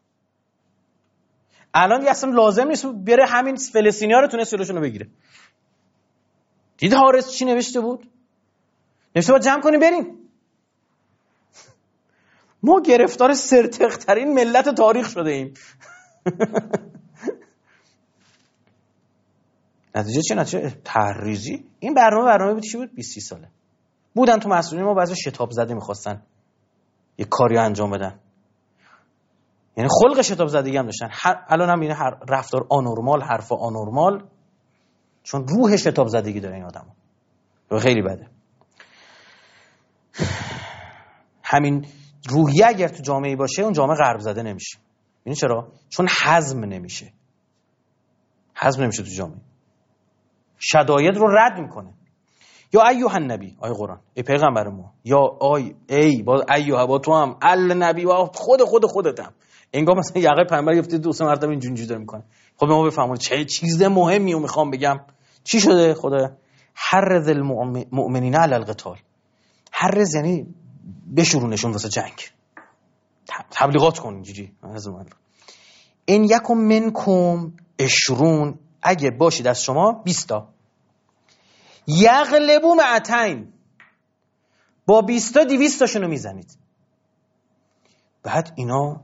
B: الان دیگه اصلا لازم نیست بره همین فلسطینی‌ها رو تونه سیلوشون رو بگیره. دید حارس چی نوشته بود؟ نوشته بود جمع کنیم بریم. ما گرفتار سرتق‌ترین ملت تاریخ شده ایم. نتیجه چه نتیجه؟ تحریزی. این برنامه برنامه بود چی بود؟ بیست ساله بودن تو مسئولین ما بعضی شتاب زده می‌خواستن یه کاری انجام بدن. یعنی خلق شتاب زدگی هم داشتن. الان هم اینه رفتار آنورمال، حرف آنورمال، چون روح شتاب زدگی داره این آدمو. خیلی بده. همین روحیه اگر تو جامعه باشه اون جامعه غرب زده نمیشه. یعنی چرا؟ چون هضم نمیشه. هضم نمیشه تو جامعه. شداید رو رد میکنه. یا ایها النبی، آیه قرآن، ای پیغمبر ما، یا آی ای با ایها با تو هم ال نبی و خود خود خودتم. انگار مثلا یقه پیغمبر گفته دو سه مرتبه اینجوری اینجوری داره میکنه. خب ما بفهمون چه چیز مهمی رو میخوام بگم. چی شده خدا؟ حرض المؤمنین علی القتال. حرض یعنی بشورونشون واسه جنگ. تبلیغات کن اینجوری. این یکم منکم عشرون، اگه باشید از شما بیست تا، یغلبوا مئتین، با بیست تا دویست تاشونو میزنید. بعد اینا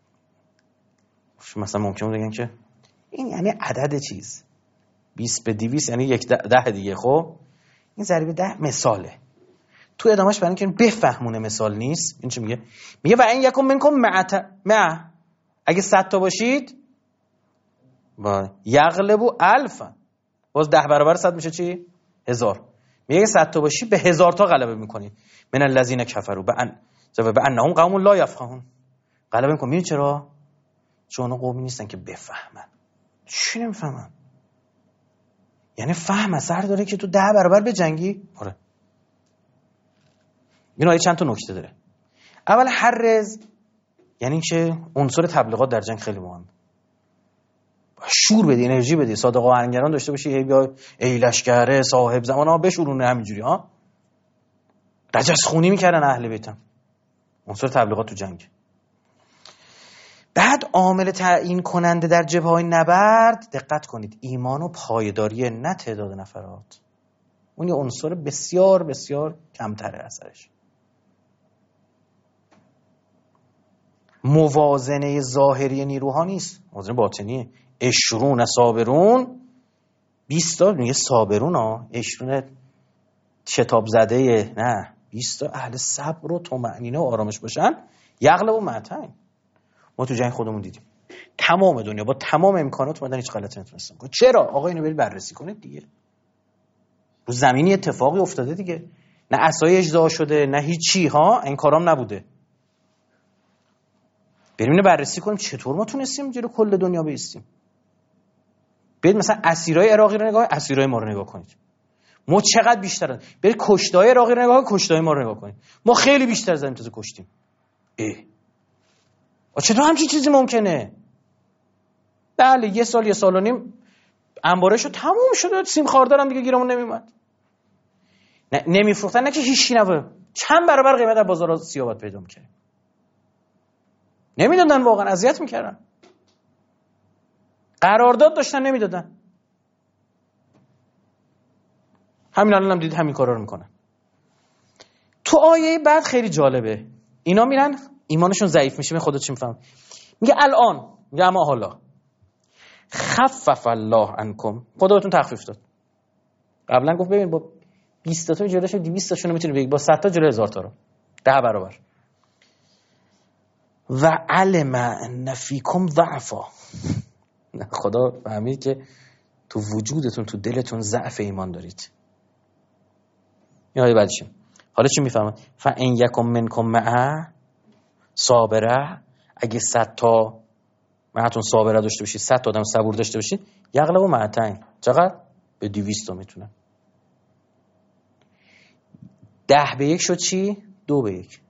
B: مثلا ممکنه بگن که این یعنی عدد چیز بیست به دویست یعنی یک ده, ده دیگه. خب این ضریب ده مثاله. تو ادامهش برای اینکه بفهمونه مثال نیست، این چی میگه؟ میگه و این یکم منکم مع مع، اگه صد تا باشید با یغلبوا الف، باز ده برابر صد میشه چی؟ هزار. میگه صد تا باشی به هزار تا غلبه میکنی. من الذین کفروا بان بانهم قوم لا یفقهون. غلبه میکنی. میدونی چرا؟ چون قومی نیستن که بفهمن. چی نمیفهمن؟ یعنی فهم اثر داره که تو ده برابر بجنگی؟ آره. اینا چند تا نکته داره. اول حرز یعنی که عنصر تبلیغات در جنگ خیلی مهمه. شور بدی، انرژی بدی، صادق و آهنگران داشته باشی، ای بیا ای لشکره صاحب زمان ها بشورونه همینجوری ها. رجس خونی میکردن اهل بیتم. عنصر تبلیغات تو جنگ. بعد عامل تعیین کننده در جبهه‌های نبرد، دقت کنید، ایمان و پایداری، نه تعداد نفرات. اون یه عنصر بسیار بسیار کمتره اثرش. موازنه ظاهری نیروها نیست، موازنه باطنیه. اشرون صابرون، بیست تا میگه صابرون ها، اشرون شتاب زده، نه بیست تا اهل صبر و طمأنینه و آرامش باشن. یغلبوا مئتین. ما تو جنگ خودمون دیدیم تمام دنیا با تمام امکانات اومدن هیچ غلطی نتونستن کنن. چرا؟ آقا اینو برید بررسی کنید دیگه. رو زمینی اتفاقی افتاده دیگه، نه عصای اجزا شده نه هیچی ها، این کارام نبوده. بریم اینو بررسی کنیم چطور ما تونستیم جلو کل دنیا بایستیم. برید مثلا اسیرای عراقی رو نگاه، اسیرای ما رو نگاه کنید. ما چقدر بیشتر، برید کشتای عراقی رو نگاه، کشتای ما رو نگاه کنید. ما خیلی بیشتر زدیم تا کشتیم. اه چطور همچین چیزی ممکنه؟ بله یه سال یه سال و نیم انبارشو تموم شده، سیم خاردارم دیگه گیرمون نمیومد. نه نمیفروختن، نه که هیچی نبود، چند برابر قیمت در بازار سیاه پیدا می‌کرد. نمیدادن، واقعا اذیت میکردن. قرارداد داشتن نمیدادن. همین الان هم دید همین کارا رو میکنن. تو آیه بعد خیلی جالبه، اینا میرن ایمانشون ضعیف میشه. می خودت چی میفهم؟ میگه الان، میگه اما حالا خفف الله عنکم، خدا بهتون تخفیف داد. قبلا گفت ببین با بیست تا جلوش دویست تاشون میتونی بگی، با صد تا جلو هزار تا رو، ده برابر. و علم ان فیکم ضعفا، خدا فهمید که تو وجودتون تو دلتون ضعف ایمان دارید. این آیه بعدش حالا چی میفهمن؟ فان یکم منکم مع صابره، اگه صد تا معتون صابره داشته باشید، صد تا آدم صبور داشته باشید، یغلبوا مئتین، چقدر؟ به دویست تا میتونن. ده به یک شد چی؟ دو به یک.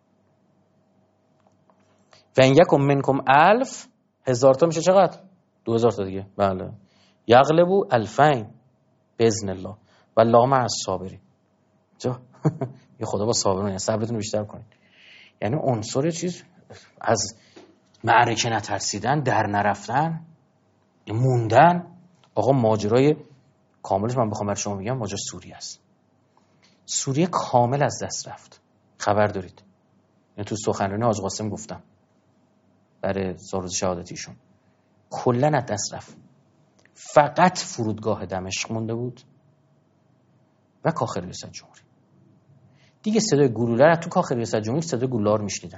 B: و این یکم منکم الف، هزار تا میشه چقدر؟ دو هزار تا دیگه. بله. یغلبوا الفین باذن الله والله مع الصابرین. چه؟ یه خدا با صابرون، یعنی صبرتون بیشتر کنید. یعنی عنصر چیز از معرکه نترسیدن، در نرفتن، موندن. آقا ماجرای کاملش من بخوام برای شما بگم، ماجرا سوریه است. سوریه کامل از دست رفت. خبر دارید؟ یعنی تو سخنرانی حاج قاسم گفتم برای روز شهادتیشون، کلا از دست رفت. فقط فرودگاه دمشق مونده بود و کاخ ریاست جمهوری. دیگه صدای گلوله رو تو کاخ ریاست جمهوری صدای گلوله رو میشنیدن.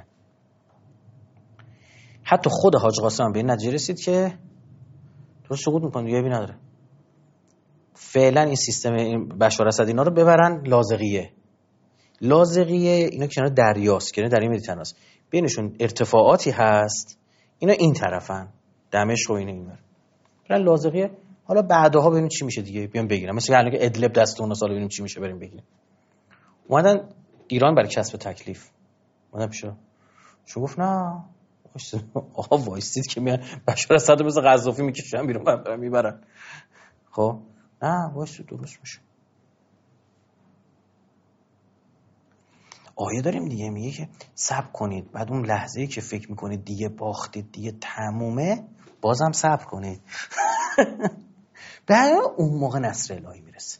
B: حتی خود حاج قاسم هم به این نتیجه رسید که تو سقوط میکنه، دیگه بی نداره. فعلا این سیستم بشار اسد اینا رو ببرن لاذقیه. لاذقیه اینا کنار دریاست، کنار دریای مدیترانه است، بینشون ارتفاعاتی هست، اینا این طرفن، دمشق و اینا اینور. برن لاذقیه، حالا بعدها ببینیم چی میشه دیگه، بیام بگیرم، مثلا الان که ادلب دست اون سال ببینیم چی میشه بریم بگیریم. اومدن ایران برای کسب تکلیف، اومدن پیش شو گفت نه آقا وایسید که میان بشار اسد مثل قذافی میکشن بیرون برام میبرن. خب نه وایسید درست میشه. آیه داریم دیگه میگه که صبر کنید، بعد اون لحظه‌ای که فکر میکنید دیگه باختید دیگه تمومه بازم صبر کنید. بعد اون موقع نصر الهی میرسه.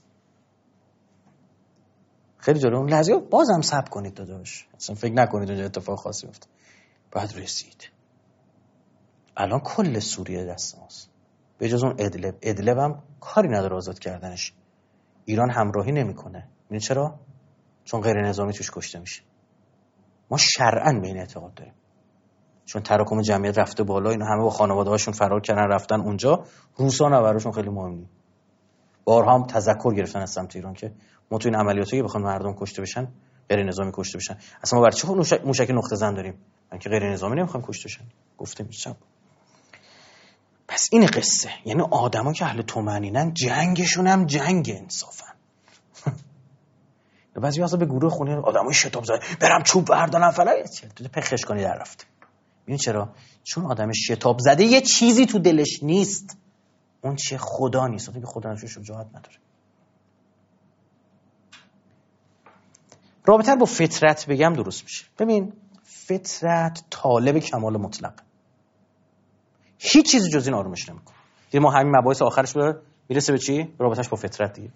B: خیلی جالب، اون لحظه بازم صبر کنید داداش، اصلا فکر نکنید اونجا اتفاق خاصی افتاد. بعد رسید. الان کل سوریه دست ماست به جز اون ادلب. ادلب هم کاری نداره آزاد کردنش، ایران همراهی نمیکنه. میدونی چرا؟ چون غیر نظامی توش کشته میشه. ما شرعاً به این اعتقاد داریم، چون تراکم جمعیت رفته بالا، اینا همه با خانواده‌هاشون فرار کردن رفتن اونجا، روسا نه براشون خیلی مهمه. بارها هم تذکر گرفتن از سمت ایران که ما تو این عملیاتی که بخوان مردم کشته بشن، غیر نظامی کشته بشن، اصلا ما برای چه موشک, موشک نقطه زن داریم؟ من که غیر نظامی نمیخوام کشته بشن. گفته میشه. پس این قصه، یعنی آدما که اهل طمأنینن جنگشون هم جنگ انصافا. بعضی وقتا به گروه خونه آدمای شتاب زده برم چوب بردارم فلان، تو پخش کنی در رفت. ببین چرا؟ چون آدم شتاب زده یه چیزی تو دلش نیست، اون چیه؟ خدا نیست. اون که خدا نفسش شجاعت نداره. رابطه با فطرت بگم درست میشه. ببین فطرت طالب کمال مطلق، هیچ چیزی جز این آرومش نمیکنه. دیگه ما همین مباحث آخرش رو میرسه به چی؟ رابطش با فطرت دیگه.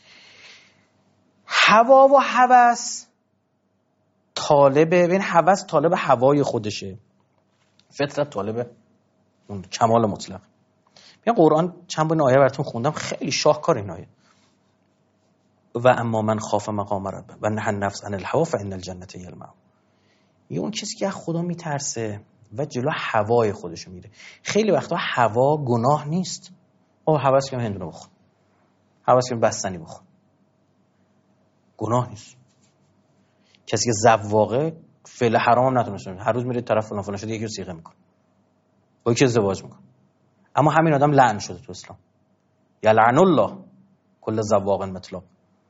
B: هوا و هوس طالب، ببین هوس طالب هوای خودشه، فطرت طالب اون کمال مطلق. ببین قرآن چند بار آیه براتون خوندم، خیلی شاهکار این آیه. و اما من خاف مقام ربه و نهى النفس عن الهوى فان الجنة هي المأوى. یه اون کسی که از خدا میترسه و جلو هوای خودش میره. خیلی وقتا هوا گناه نیست. او هوس کنم هندونه بخور، هوس کنم بستنی بخور، گناه نیست. کسی که زواقه فعل حرام هم نتونسته، هر روز میره طرف فلان فلان شده یکی رو صیغه میکنه، با یکی ازدواج میکنه، اما همین آدم لعن شده تو اسلام. یلعن الله کل زواق مطلق.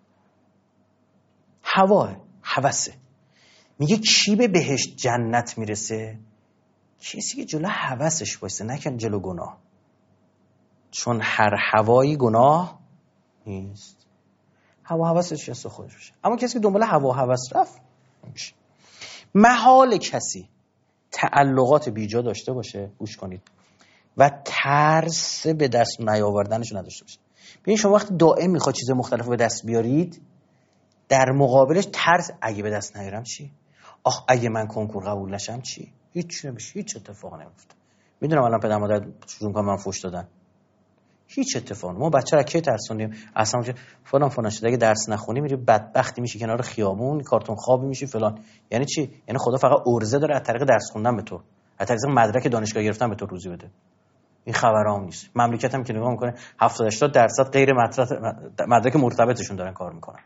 B: هواه، هوسه. میگه کی به بهشت جنت میرسه؟ کسی که جلو هوسش وایسه، نه که جلو گناه. چون هر هوایی گناه نیست. هوا هوسش هست خودش بشه. اما کسی که دنبال هوا هوس رفت نمیشه. محال کسی تعلقات بیجا داشته باشه، گوش کنید، و ترس به دست نیاوردنشو نداشته باشه. ببین شما وقتی دائم میخواد چیز مختلف به دست بیارید، در مقابلش ترس اگه به دست نیارم چی؟ آخ اگه من کنکور قبول نشم چی؟ هیچ نمیشه، هیچ اتفاقی نمیفته. میدونم الان پدر مادر شروع کنن من فوش دادن، هیچ اتفاقی. ما بچه را کی ترسوندیم؟ اصلا که فلان فلان شده، اگه درس نخونی میری بدبختی میشی کنار خیابون، کارتون خوابی میشی فلان. یعنی چی؟ یعنی خدا فقط ارزه داره از طریق درس خوندن به تو، از طریق مدرک دانشگاه گرفتن به تو روزی بده. این خبرام نیست. مملکت هم که نگاه میکنه هفتاد هشتاد درصد غیر مدرک مرتبطشون دارن کار میکنن.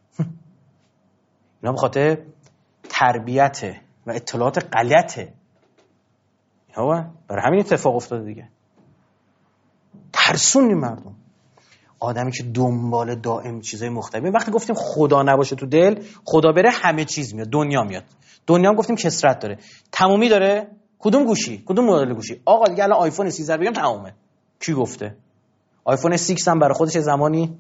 B: اینا به خاطر تربیت و اطلاعات غلطه. اینا برای همین اتفاق افتاده دیگه. ترسونی مردم. آدمی که دنبال دائم چیزای مختلفه. وقتی گفتیم خدا نباشه تو دل، خدا بره همه چیز میاد، دنیا میاد. دنیا هم گفتیم کثرت داره، تمومی داره. کدوم گوشی؟ کدوم مدل گوشی؟ آقا دیگه الان آیفون سیزده بگم تمومه. کی گفته؟ آیفون شش هم برای خودش یه زمانی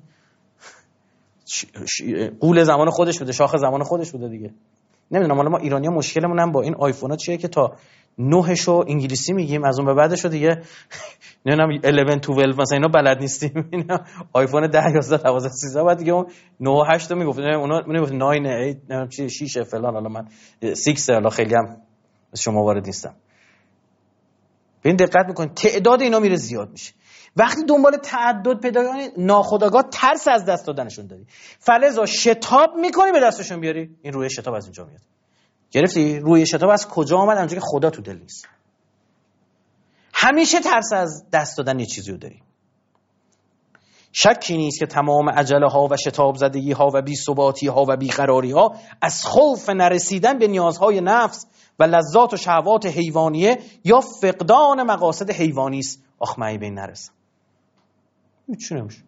B: قول زمان خودش بوده، شاخ زمان خودش بوده دیگه. نمیدونم حالا ما ایرانی‌ها مشکلمون هم با این آیفونا چیه که تا نهشو انگلیسی میگیم، از اون به بعدشو دیگه نمیدونم یازده دوازده مثلا اینا بلد نیستیم. اینا آیفون ده یازده دوازده سیزده بعد دیگه اون نه و هشت رو میگفت، اونا میگفت نه هشت نمیدونم چی شش فلان. حالا من شش حالا خیلی هم شما وارد نیستم. ببین دقت میکنید تعداد اینا میره زیاد میشه. وقتی دنبال تعدد پیدا کنی ناخودآگاه ترس از دست دادنشون داری، فلزا شتاب میکنی به دستشون بیاری. این روی شتاب از اینجا میاد. گرفتی؟ روی شتاب از کجا آمد؟ اونجا که خدا تو دل نیست. همیشه ترس از دست دادن یه چیزی رو داری. شکی نیست که تمام عجله ها و شتاب زدگی ها و بی ثباتی ها و بیقراری ها از خوف نرسیدن به نیازهای نفس و لذات و شهوات حیوانیه یا فقدان مقاصد حیوانی است. آخ من به این نرسم. هیچ نمیشه.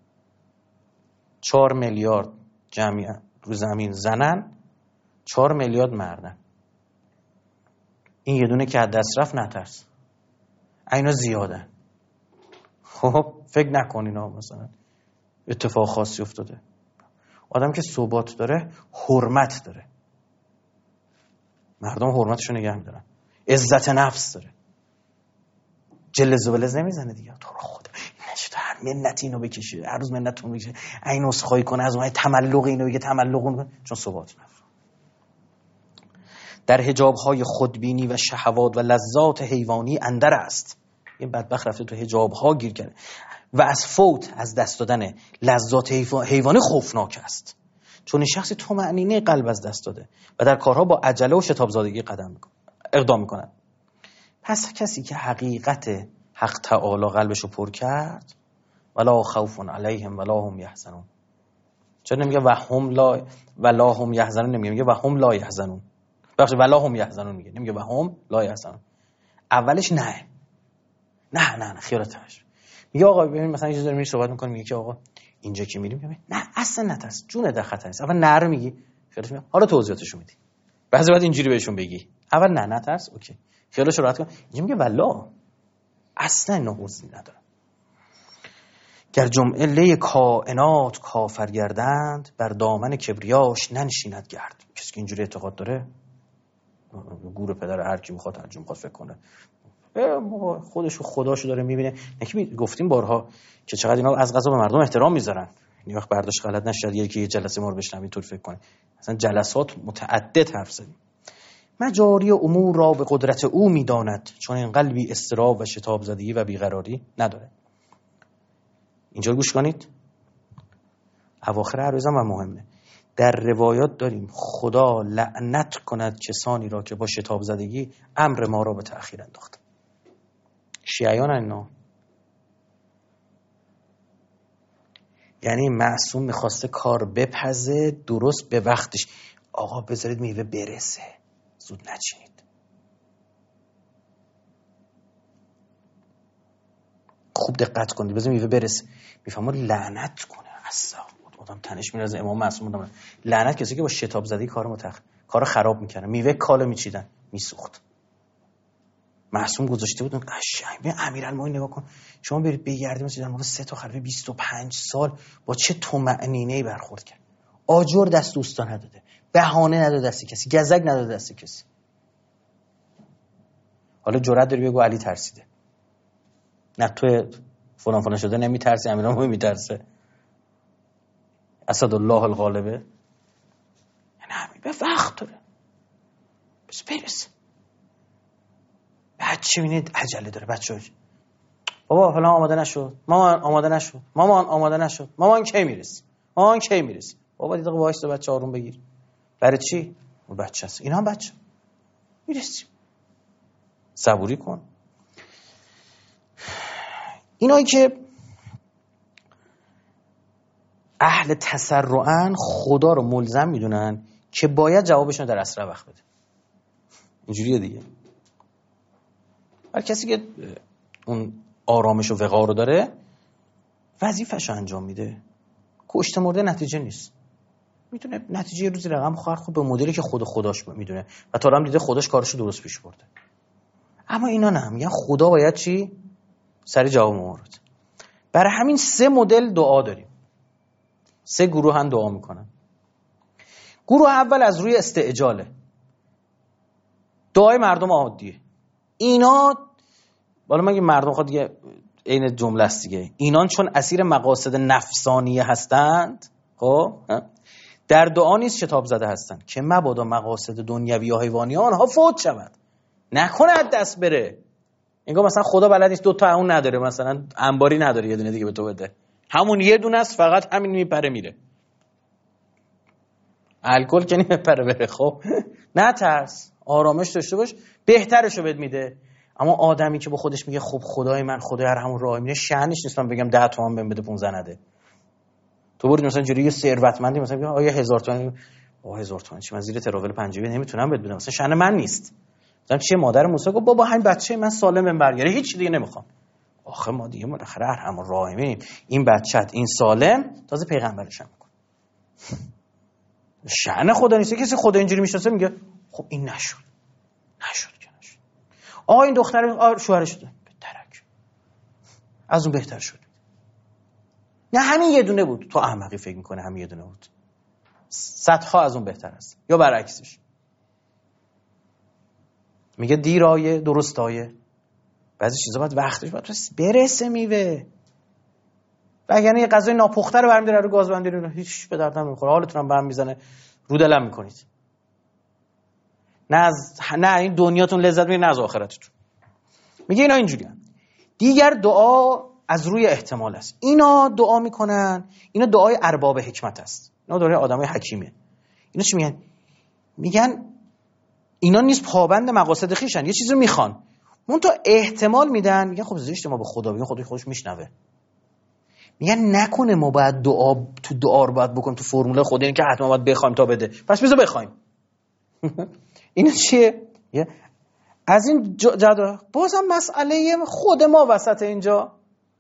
B: چهار میلیارد جمعیت رو زمین زنن، چهار میلیارد مردن. این یه دونه که از دست رفت نترس. اینا زیادن. خب فکر نکنین ها مثلا اتفاق خاصی افتاده. آدم که ثبات داره حرمت داره. مردم حرمتشو نگه میدارن. عزت نفس داره. جلز و بلز نمیزنه دیگه. تو رو خدا نشد هر منت اینو بکشه، هر روز منتتون بکشه، این اسخای کنه از اون تملق اینو بگه تملق کنه، چون ثبات نفس. در حجاب‌های خودبینی و شهوات و لذات حیوانی اندر است. این بدبخت رفته تو حجاب‌ها گیر کرده و از فوت از دست دادن لذات حیوانی خوفناک است، چون این شخصی طمأنینه قلب از دست داده و در کارها با عجله و شتاب زدگی قدم میکنه اقدام میکنه. پس کسی که حقیقت حق تعالی قلبشو پر کرد ولا خوف علیهم ولا هم یحزنون. چرا نمیگه و هم لا ولا هم یحزنون، نمیگه میگه و هم لا یحزنون. بخش ولا هم یحزنون میگه، نمیگه و هم لا یحزنون. اولش نه نه نه نه خیالتش میگه آقا ببین مثلا یه چیزی داریم صحبت میکنیم، میگه که آقا اینجا که میریم میگه نه اصلا نترس، جون در خطر نیست. اول نه رو میگی، خیالش میاد حالا توضیحاتشو میدی. بعضی وقت اینجوری بهشون بگی اول نه نترس اوکی خیالش راحت کن. اینجا میگه والله اصلا نهوزی نداره. گر جمله کائنات کافر گردند بر دامن کبریاش ننشیند گرد. کسی که اینجوری اعتقاد داره گور پدر هر کی میخواد هر جور میخواد فکر کنه، خودشو خداشو داره میبینه. نکی گفتیم بارها که چقدر اینا از قضا به مردم احترام میذارن. این وقت برداشت غلط نشه یکی یه جلسه ما رو بشنوید طور فکر کنه. مثلا جلسات متعدد حرف زدیم. مجاری امور را به قدرت او میداند چون این قلبی اضطراب و شتاب زدگی و بیقراری نداره. اینجا گوش کنید. اواخر عرضم و مهمه. در روایات داریم خدا لعنت کند کسانی را که با شتاب زدگی امر ما را به تأخیر انداخت. شیعیان اینا یعنی معصوم میخواسته کار بپزه درست به وقتش. آقا بذارید میوه برسه، زود نچینید. خوب دقت کنید، بذارید میوه برسه. میفهمه لعنت کنه اصلا آدم تنش میره از امام معصوم بودم. لعنت کسی که با شتاب زدگی کار متأخر کارو خراب میکنه، میوه کالو میچیدن میسوخت. معصوم گذاشته بودن قشنگ. به امیرالمومنین نگاه کن، شما برید بگردید مثلا در مورد سه تا خلیفه بیست و پنج سال با چه طمأنینه‌ای برخورد کرد. آجر دست دوستا نداده، بهانه نداده دست کسی، گزک نداده دست کسی. حالا جرأت داری بگو علی ترسیده. نه تو فلان فلان شده نمیترسی، امیرالمومنین میترسه. اسدالله الغالبه. یعنی همین به وقت داره. بس برسه. بچه بینید عجله داره. بچه هاش بابا فلان آماده نشد، مامان آماده نشد، مامان آماده نشد، مامان کی میرسی، مامان کی میرسی. بابا دیگه وایسا بچه آروم بگیر. برای چی؟ اون بچه است، اینا هم بچه میرسیم. صبوری کن. اینایی که اهل تسرعن خدا رو ملزم میدونن که باید جوابشون در اسرع وقت بده. اینجوریه دیگه. هر کسی که اون آرامش و وقار رو داره وظیفه‌ش رو انجام میده. کشته مرده نتیجه نیست. میتونه نتیجه روزی رقم خواهد خود به مدلی که خود خداش میدونه و تا هم دیده خودش کارشو درست پیش برده. اما اینا نه، میگن خدا باید چی؟ سری جواب مورد. برای همین سه مدل دعا داریم. سه گروه هم دعا میکنن. گروه اول از روی استعجاله. دعای مردم عادیه. اینا بالا من که مردم خود دیگه عین جمله است دیگه. اینان چون اسیر مقاصد نفسانیه هستند، خب در دعا نیست شتاب زده هستند که مبادا مقاصد دنیوی و حیوانی آنها فوت شود. نکنه از دست بره. انگار مثلا خدا بلد نیست دو تا اون نداره، مثلا انباری نداره یه دونه دیگه به تو بده. همون یه دونه است، فقط همین میپره میره. الکل که نمیپره بره. خب نه ترس، آرامش داشته باش، بهترشو بهت میده. اما آدمی که با خودش میگه خب خدای من خدای هر همون راه میره، شأنش نیست من بگم ده تومن بهم بده پانزده نده. تو برید مثلا جوری یه ثروتمندی مثلا بگه آیا هزار تومن، آ هزار تومن چی، من زیر تراول پنجاه نمیتونم بهت بدم، مثلا شأن من نیست. مثلا چه مادر موسی گفت بابا همین بچه من سالم برگره، هیچ دیگه نمیخوام. آخه ما دیگه بالاخره هر همون راه میریم، این بچت این سالم تازه پیغمبرش هم میکنه. شأن خدا نیست. کسی خدا اینجوری میشناسه میگه خب این نشد نشد که نشد. آقا این دختر شوهرش شده ترک از اون بهتر شد. نه همین یه دونه بود. تو احمقی فکر میکنه همین یه دونه بود، صدها از اون بهتر است. یا برعکسش میگه دیر آیه درست آیه. بعضی چیزا باید وقتش باید برسه میوه. وگرنه یه غذای ناپخته رو برمی‌داره رو گاز بندی، هیچ به درد نمیخوره، حالتون هم برم میزنه، رو دلم میکنید. نه از نه این دنیاتون لذت میبرید نه از آخرتتون. میگه اینا اینجوریه. دیگر دعا از روی احتمال است. اینا دعا میکنن، اینا دعای ارباب حکمت است. اینا دعای آدمای حکیمه. اینا چی میگن؟ میگن اینا نیست پابند مقاصد خویشن، یه چیزی رو میخوان، اون تو احتمال میدن. میگن خب زشت ما به خدا بگیم، خدا خودش میشنوه. میگن نکنه ما باید دعا تو دعا رو باید بکنیم تو فرمول خدا، این که حتما باید بخوایم تا بده، پس بذار بخوایم. اینا چیه؟ از این جدا بازم مسئله خود ما وسط اینجا.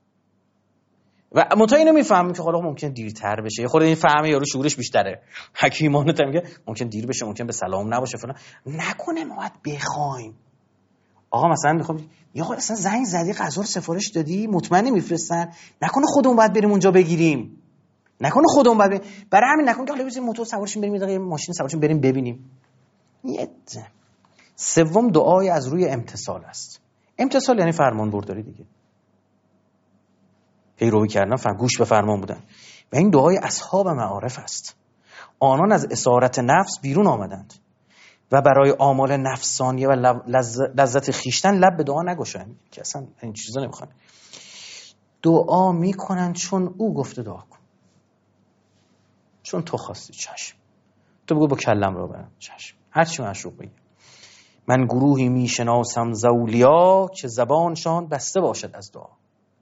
B: و منتها اینو میفهمیم که خدا ممکنه دیرتر بشه، خود این فهمه یارو شعورش بیشتره، حکیمانه تا میگه ممکن دیر بشه، ممکن به سلام نباشه فلان. نکنه ما باید بخوایم. آقا مثلا میخوام یا خود اصلا زنگ زدی غذا رو سفارش دادی مطمئن نمیفرستن، نکنه خودمون باید بریم اونجا بگیریم، نکنه خودمون باید بریم. برای همین نکنه که حالا بزنیم موتور سوارشیم بریم یه ماشین سوارشیم بریم ببینیم. یه سوم دعای از روی امتثال است. امتثال یعنی فرمان برداری دیگه، پیروی کردن، فهم گوش به فرمان بودن. و این دعای اصحاب معارف است. آنان از اسارت نفس بیرون آمدند و برای آمال نفسانیه و لذت خیشتن لب به دعا نگشایند، که اصلا این چیزا نمیخوان. دعا میکنن چون او گفته دعا کن، چون تو خواستی چشم، تو بگو با کلم را برم چشم، هر چی مشروع بگی. من گروهی میشناسم زولیا که زبانشان بسته باشد از دعا.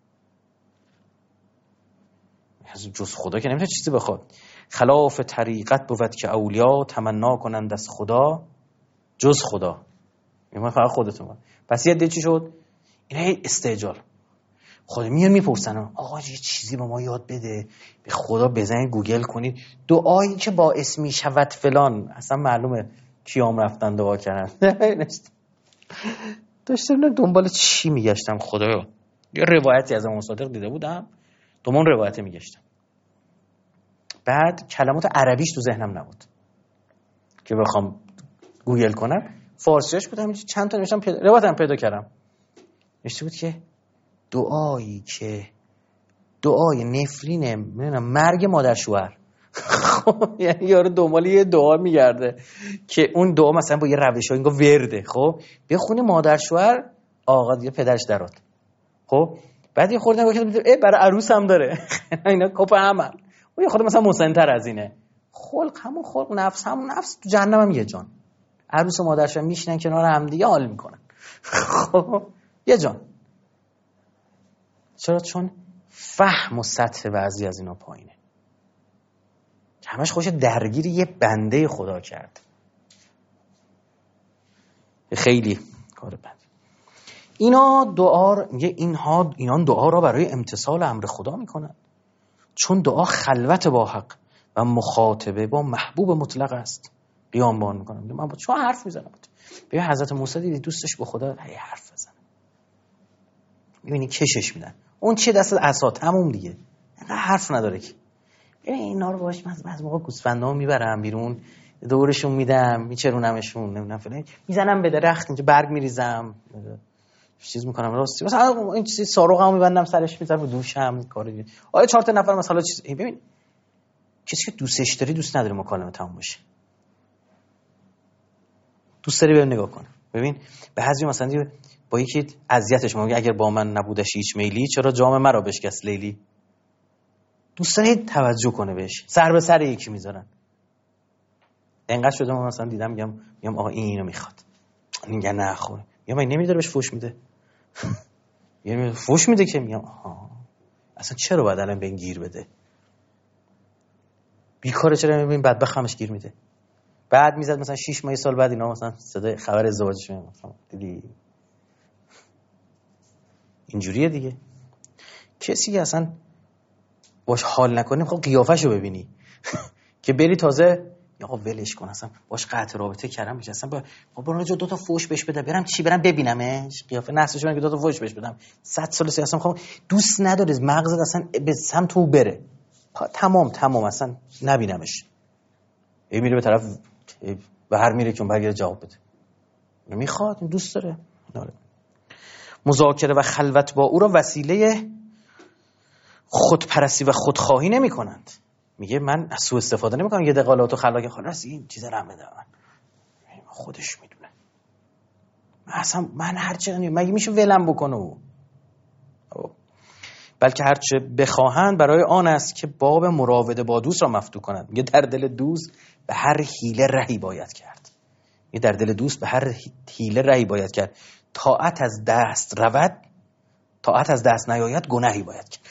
B: جز خدا که نمیتونه چیزی بخواد. خلاف طریقت بود که اولیا تمنا کنند از خدا جز خدا. میگم فقط خودتون. پس یه چی شد؟ اینا استعجال. خدا میان میپرسن آقا یه چیزی به ما یاد بده، به خدا بزنید گوگل کنید دعایی که باعث میشود فلان. اصلا معلومه کیام رفتن دعا کردن. داشتم دنبال چی میگشتم خدایا. یه روایتی از امام صادق دیده بودم، دومون روایت میگشتم. بعد کلمات عربیش تو ذهنم نبود که بخوام گوگل کنم، فارسیش بودم چند تا نوشتم پیدا روایتم پیدا کردم. نوشته بود که دعایی که دعای نفرین نمیدونم مرگ مادر شوهر. خب یعنی یارو دنبال یه دعا میگرده که اون دعا مثلا با یه روشای انگار ورده، خب بخونی مادر شوهر آقا دیگه پدرش درات. خب بعد یه خورده نگاه کردم ای برای عروس هم داره. اینا کپ همن. و یه خورده مثلا مسن‌تر از اینه. خلق همون خلق، نفس همون نفس، تو جهنم هم یه جان. عروس و مادرش هم میشینن کنار هم دیگه حال میکنن. خب یه جان. چرا؟ چون فهم و سطح بعضی از اینا پایینه. همش خوش درگیر یه بنده خدا کرد. خیلی کار بد. اینا دعا میگه اینها اینان دعا را برای امتثال امر خدا میکنن، چون دعا خلوت با حق و مخاطبه با محبوب مطلق است. قیام بان میکنم من با چون حرف میزنم. ببین حضرت موسی دیدی دوستش به خدا هی حرف بزنه، میبینی کشش میدن، اون چه دست عصا تموم دیگه، اینقدر حرف نداره که. ببین اینا رو باش من از موقع گوسفندامو میبرم بیرون، دورشون میدم، میچرونمشون، نمیدونم فلان، میزنم به درخت اینجا برگ میریزم، چیز میکنم راستی مثلا این چیزی ساروغمو میبندم سرش میذارم دوشم کاری. آره چهار تا نفر مثلا چیز ببین کسی که دوستش داری دوست نداره مکالمه تموم بشه. دوست داری بهم نگاه کنه. ببین بعضی مثلا با یکی اذیتش میگه اگر با من نبودش هیچ میلی چرا جام مرا بشکست لیلی. دوست داره توجه کنه بهش، سر به سر یکی میذارن. انقدر شده من مثلا دیدم میگم میگم آقا این اینو میخواد، میگه نه خب یا من نمیداره بهش فوش میده یعنی فوش میده که میگم آها اصلا چرا باید الان به این گیر بده؟ بیکاره چرا ببین بدبخت همش گیر میده. بعد میزد مثلا شش ماه سال بعد اینا مثلا صدای خبر ازدواجش میاد مثلا دیدی اینجوریه دیگه. کسی که اصلا باش حال نکنی خب قیافه‌شو ببینی که بری تازه یا آقا ولش کن اصلا باش قطع رابطه کردم میشه اصلا با برام جو دو تا فوش بهش بدم برم چی برم ببینمش قیافه نحسش من که دو تا فوش بهش بدم صد سال سی اصلا خب دوست نداره مغزت اصلا به سمت او بره تمام تمام اصلا نبینمش. ای میره به طرف به هر میره که اون برگرده جواب بده میخواد این دوست داره. مذاکره و خلوت با او را وسیله خودپرستی و خودخواهی نمی کنند. میگه من از سوء استفاده نمی کنم یه دقیقه تو خلاق خلاص این چیزا رو هم بده من خودش میدونه من اصلا من هرچه مگه میشه ولم بکنه او بلکه هرچه بخواهند برای آن است که باب مراوده با دوست را مفتوح کنند. میگه در دل دوست به هر حیله رهی باید کرد. میگه در دل دوست به هر حیله رهی باید کرد. طاعت از دست رود طاعت از دست نیاید گناهی باید کرد.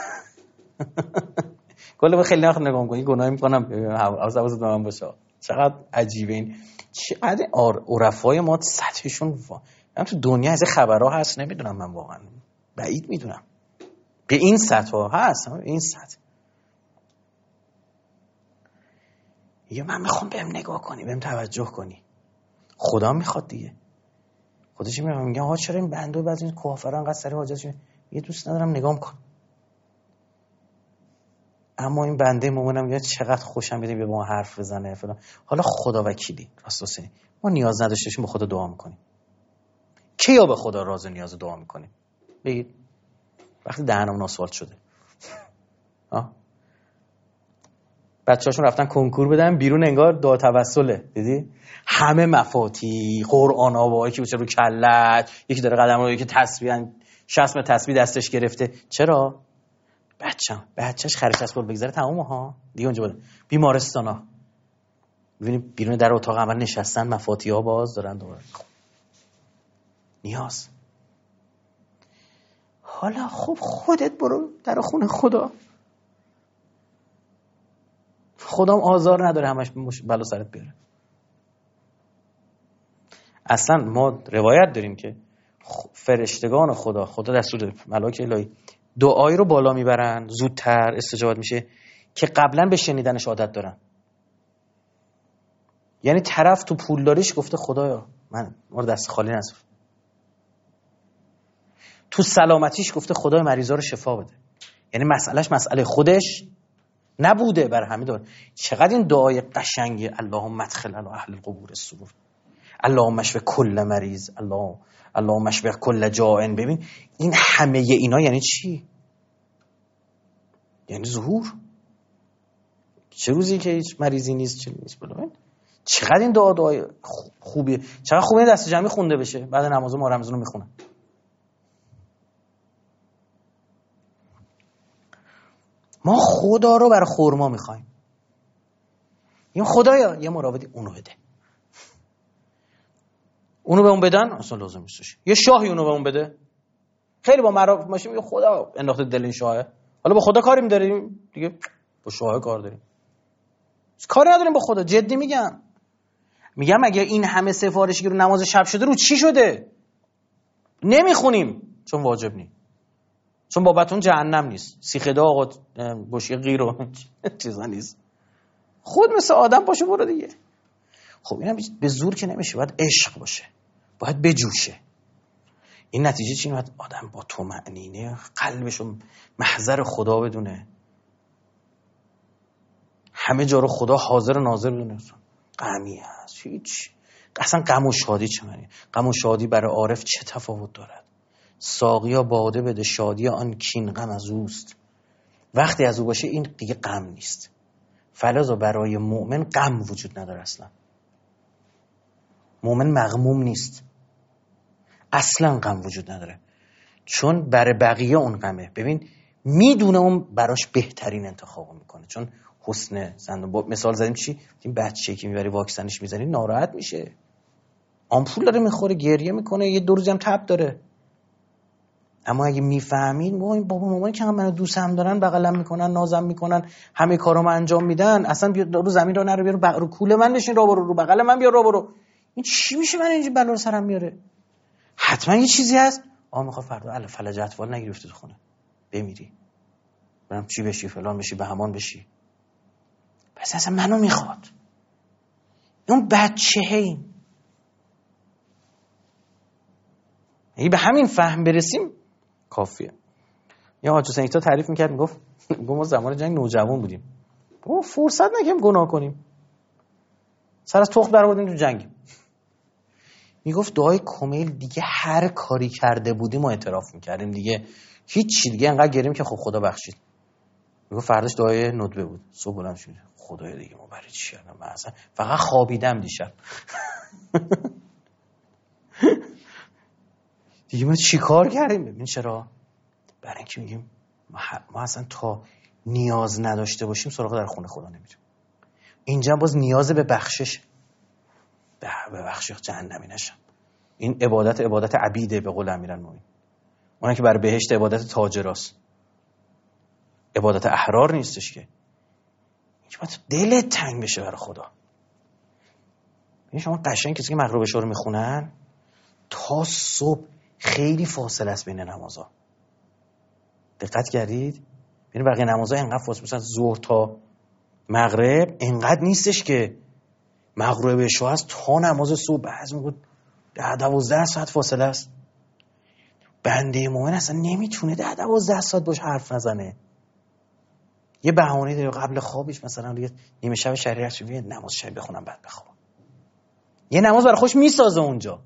B: کلا با خیلی نخوام نگاه کنم گناهی میکنم حواس حواست به من باشه. چقدر عجیبه این چقدر عرفای ما سطحشون هم تو دنیا از خبرها هست نمیدونم من واقعا بعید میدونم به این سطح ها هست این سطح. یه من میخوام بهم نگاه کنی بهم توجه کنی خدا میخواد دیگه خودش میگم میگم آقا چرا این بنده بعضی این کافرا انقدر سری حاجتش یه دوست ندارم نگام کن اما این بنده مومنم میگه چقدر خوشم میاد به ما حرف بزنه فلان. حالا خدا وکیلی راست حسینی ما نیاز نداشتیم به خدا دعا میکنیم. کیا به خدا راز و نیاز دعا میکنیم بگید وقتی دهنمون آسفالت شده ها بچه‌هاشون رفتن کنکور بدن بیرون انگار دعا توسله دیدی همه مفاتی قرآن آوایی که رو کلت یکی داره قدم رو یکی تسبیح شصم تسبیح دستش گرفته چرا بچه‌م بچه‌ش خرش اسبال بگذره تمام ها دیگه اونجا بود بیمارستانا ببینی بیرون در اتاق عمل نشستن مفاتیحا باز دارن دوباره نیاز. حالا خب خودت برو در خونه خدا خدام آزار نداره همش بلا سرت بیاره. اصلا ما روایت داریم که فرشتگان خدا خدا دستور ملائکه الهی دعایی رو بالا میبرن زودتر استجابت میشه که قبلا به شنیدنش عادت دارن. یعنی طرف تو پولداریش گفته خدایا من ما دست خالی نذار تو سلامتیش گفته خدای مریضا رو شفا بده یعنی مسئلهش مسئله خودش نبوده بر همین دار. چقدر این دعای قشنگی اللهم ادخل علی اهل القبور السرور اللهم اشف کل مریض الله اللهم اشف کل جائع. ببین این همه اینا یعنی چی؟ یعنی ظهور. چه روزی که هیچ مریضی نیست چه نیست ببین چقدر این دعا دعای خوبیه چقدر خوبه دست جمعی خونده بشه بعد نماز ما رمضان رو میخونن. ما خدا رو برای خورما میخوایم این خدایا یه مراودی اونو بده اونو به اون بدن اصلا لازم نیستش یه شاهی اونو به اون بده خیلی با مرا ماشی میگه خدا انداخته دل این شاهه حالا با خدا کاری داریم دیگه با شاه کار داریم کاری نداریم با خدا جدی میگم میگم اگه این همه سفارشی که رو نماز شب شده رو چی شده نمیخونیم چون واجب نیست چون بابتون جهنم نیست سیخدا آقا باشی غیر و چیزا نیست خود مثل آدم باشه برو دیگه. خب اینم به زور که نمیشه باید عشق باشه باید بجوشه. این نتیجه چی؟ باید آدم با طمأنینه قلبشو محضر خدا بدونه همه جا رو خدا حاضر و ناظر بدونه غمی هست هیچ اصلا غم و شادی چه معنی غم و شادی برای عارف چه تفاوت دارد ساقیا باده بده شادی آن کین غم از اوست وقتی از او باشه این دیگه غم نیست. فلذا برای مؤمن غم وجود نداره اصلا مؤمن مغموم نیست اصلا غم وجود نداره چون برای بقیه اون غمه. ببین میدونه اون براش بهترین انتخاب میکنه چون حسن زندان. مثال زدیم چی؟ این بچه که میبری واکسنش میزنی ناراحت میشه آمپول داره میخوره، گریه میکنه، یه دو روزی هم تب داره. اما اگه میفهمین بابا بابا مامانی که هم منو دوستم دارن، بغلم میکنن، نازم میکنن، همه کارامو انجام میدن، اصلا بیا رو زمین رو نرو، بیا رو, بق... رو کوله من نشین، رو برو رو بغل من بیا، رو برو. این چی میشه من اینجا بلا رو سرم میاره؟ حتما یه چیزی هست. آ میخواد فردا الف فلج اطفال نگرفته تو خونه بمیری، برام چی بشی، فلان بشی، بهمان بشی. پس اصلا منو میخواد. اون بچه این اگه به همین فهم برسیم کافیه. یا حاج حسین تا تعریف میکرد، میگفت ما زمان جنگ نوجوان بودیم، ما فرصت نکردیم گناه کنیم، سر از تخم در آوردیم تو جنگ. میگفت دعای کمیل دیگه هر کاری کرده بودیم ما اعتراف میکردیم دیگه، هیچ چی دیگه، انقدر گریم که خب خدا بخشید. میگفت فرداش دعای ندبه بود، صبح بلند شد خدایا دیگه ما برای چی کردم، من اصلا فقط خوابیدم دیشب. دیگه ما چی کار کردیم؟ ببین چرا؟ برای اینکه میگیم ما اصلا تا نیاز نداشته باشیم سراغ در خونه خدا نمیریم. اینجا باز نیاز به بخشش، به بخشش جهنمی نشم. این عبادت عبادت عبیده به قول امیرالمومنین. اون که برای بهشت عبادت تاجراست، عبادت احرار نیستش. که اینکه باید دلت تنگ بشه برای خدا. این شما قشنگ کسی که مغرب عشا رو میخونن تا صبح خیلی فاصله است بین نمازها. دقت کردید؟ یعنی بقیه نمازها اینقدر فاصله، مثلا ظهر تا مغرب اینقدر نیستش که مغرب عشا هست تا نماز صبح بعضی موقع ده دوازده ساعت فاصله است. بنده مومن اصلا نمیتونه ده دوازده ساعت باش حرف نزنه. یه بهانه داره قبل خوابش، مثلا دیگه نیمه شب شریعت شو یه نماز شب بخونم بعد بخوام. یه نماز برای خوش میسازه اونجا.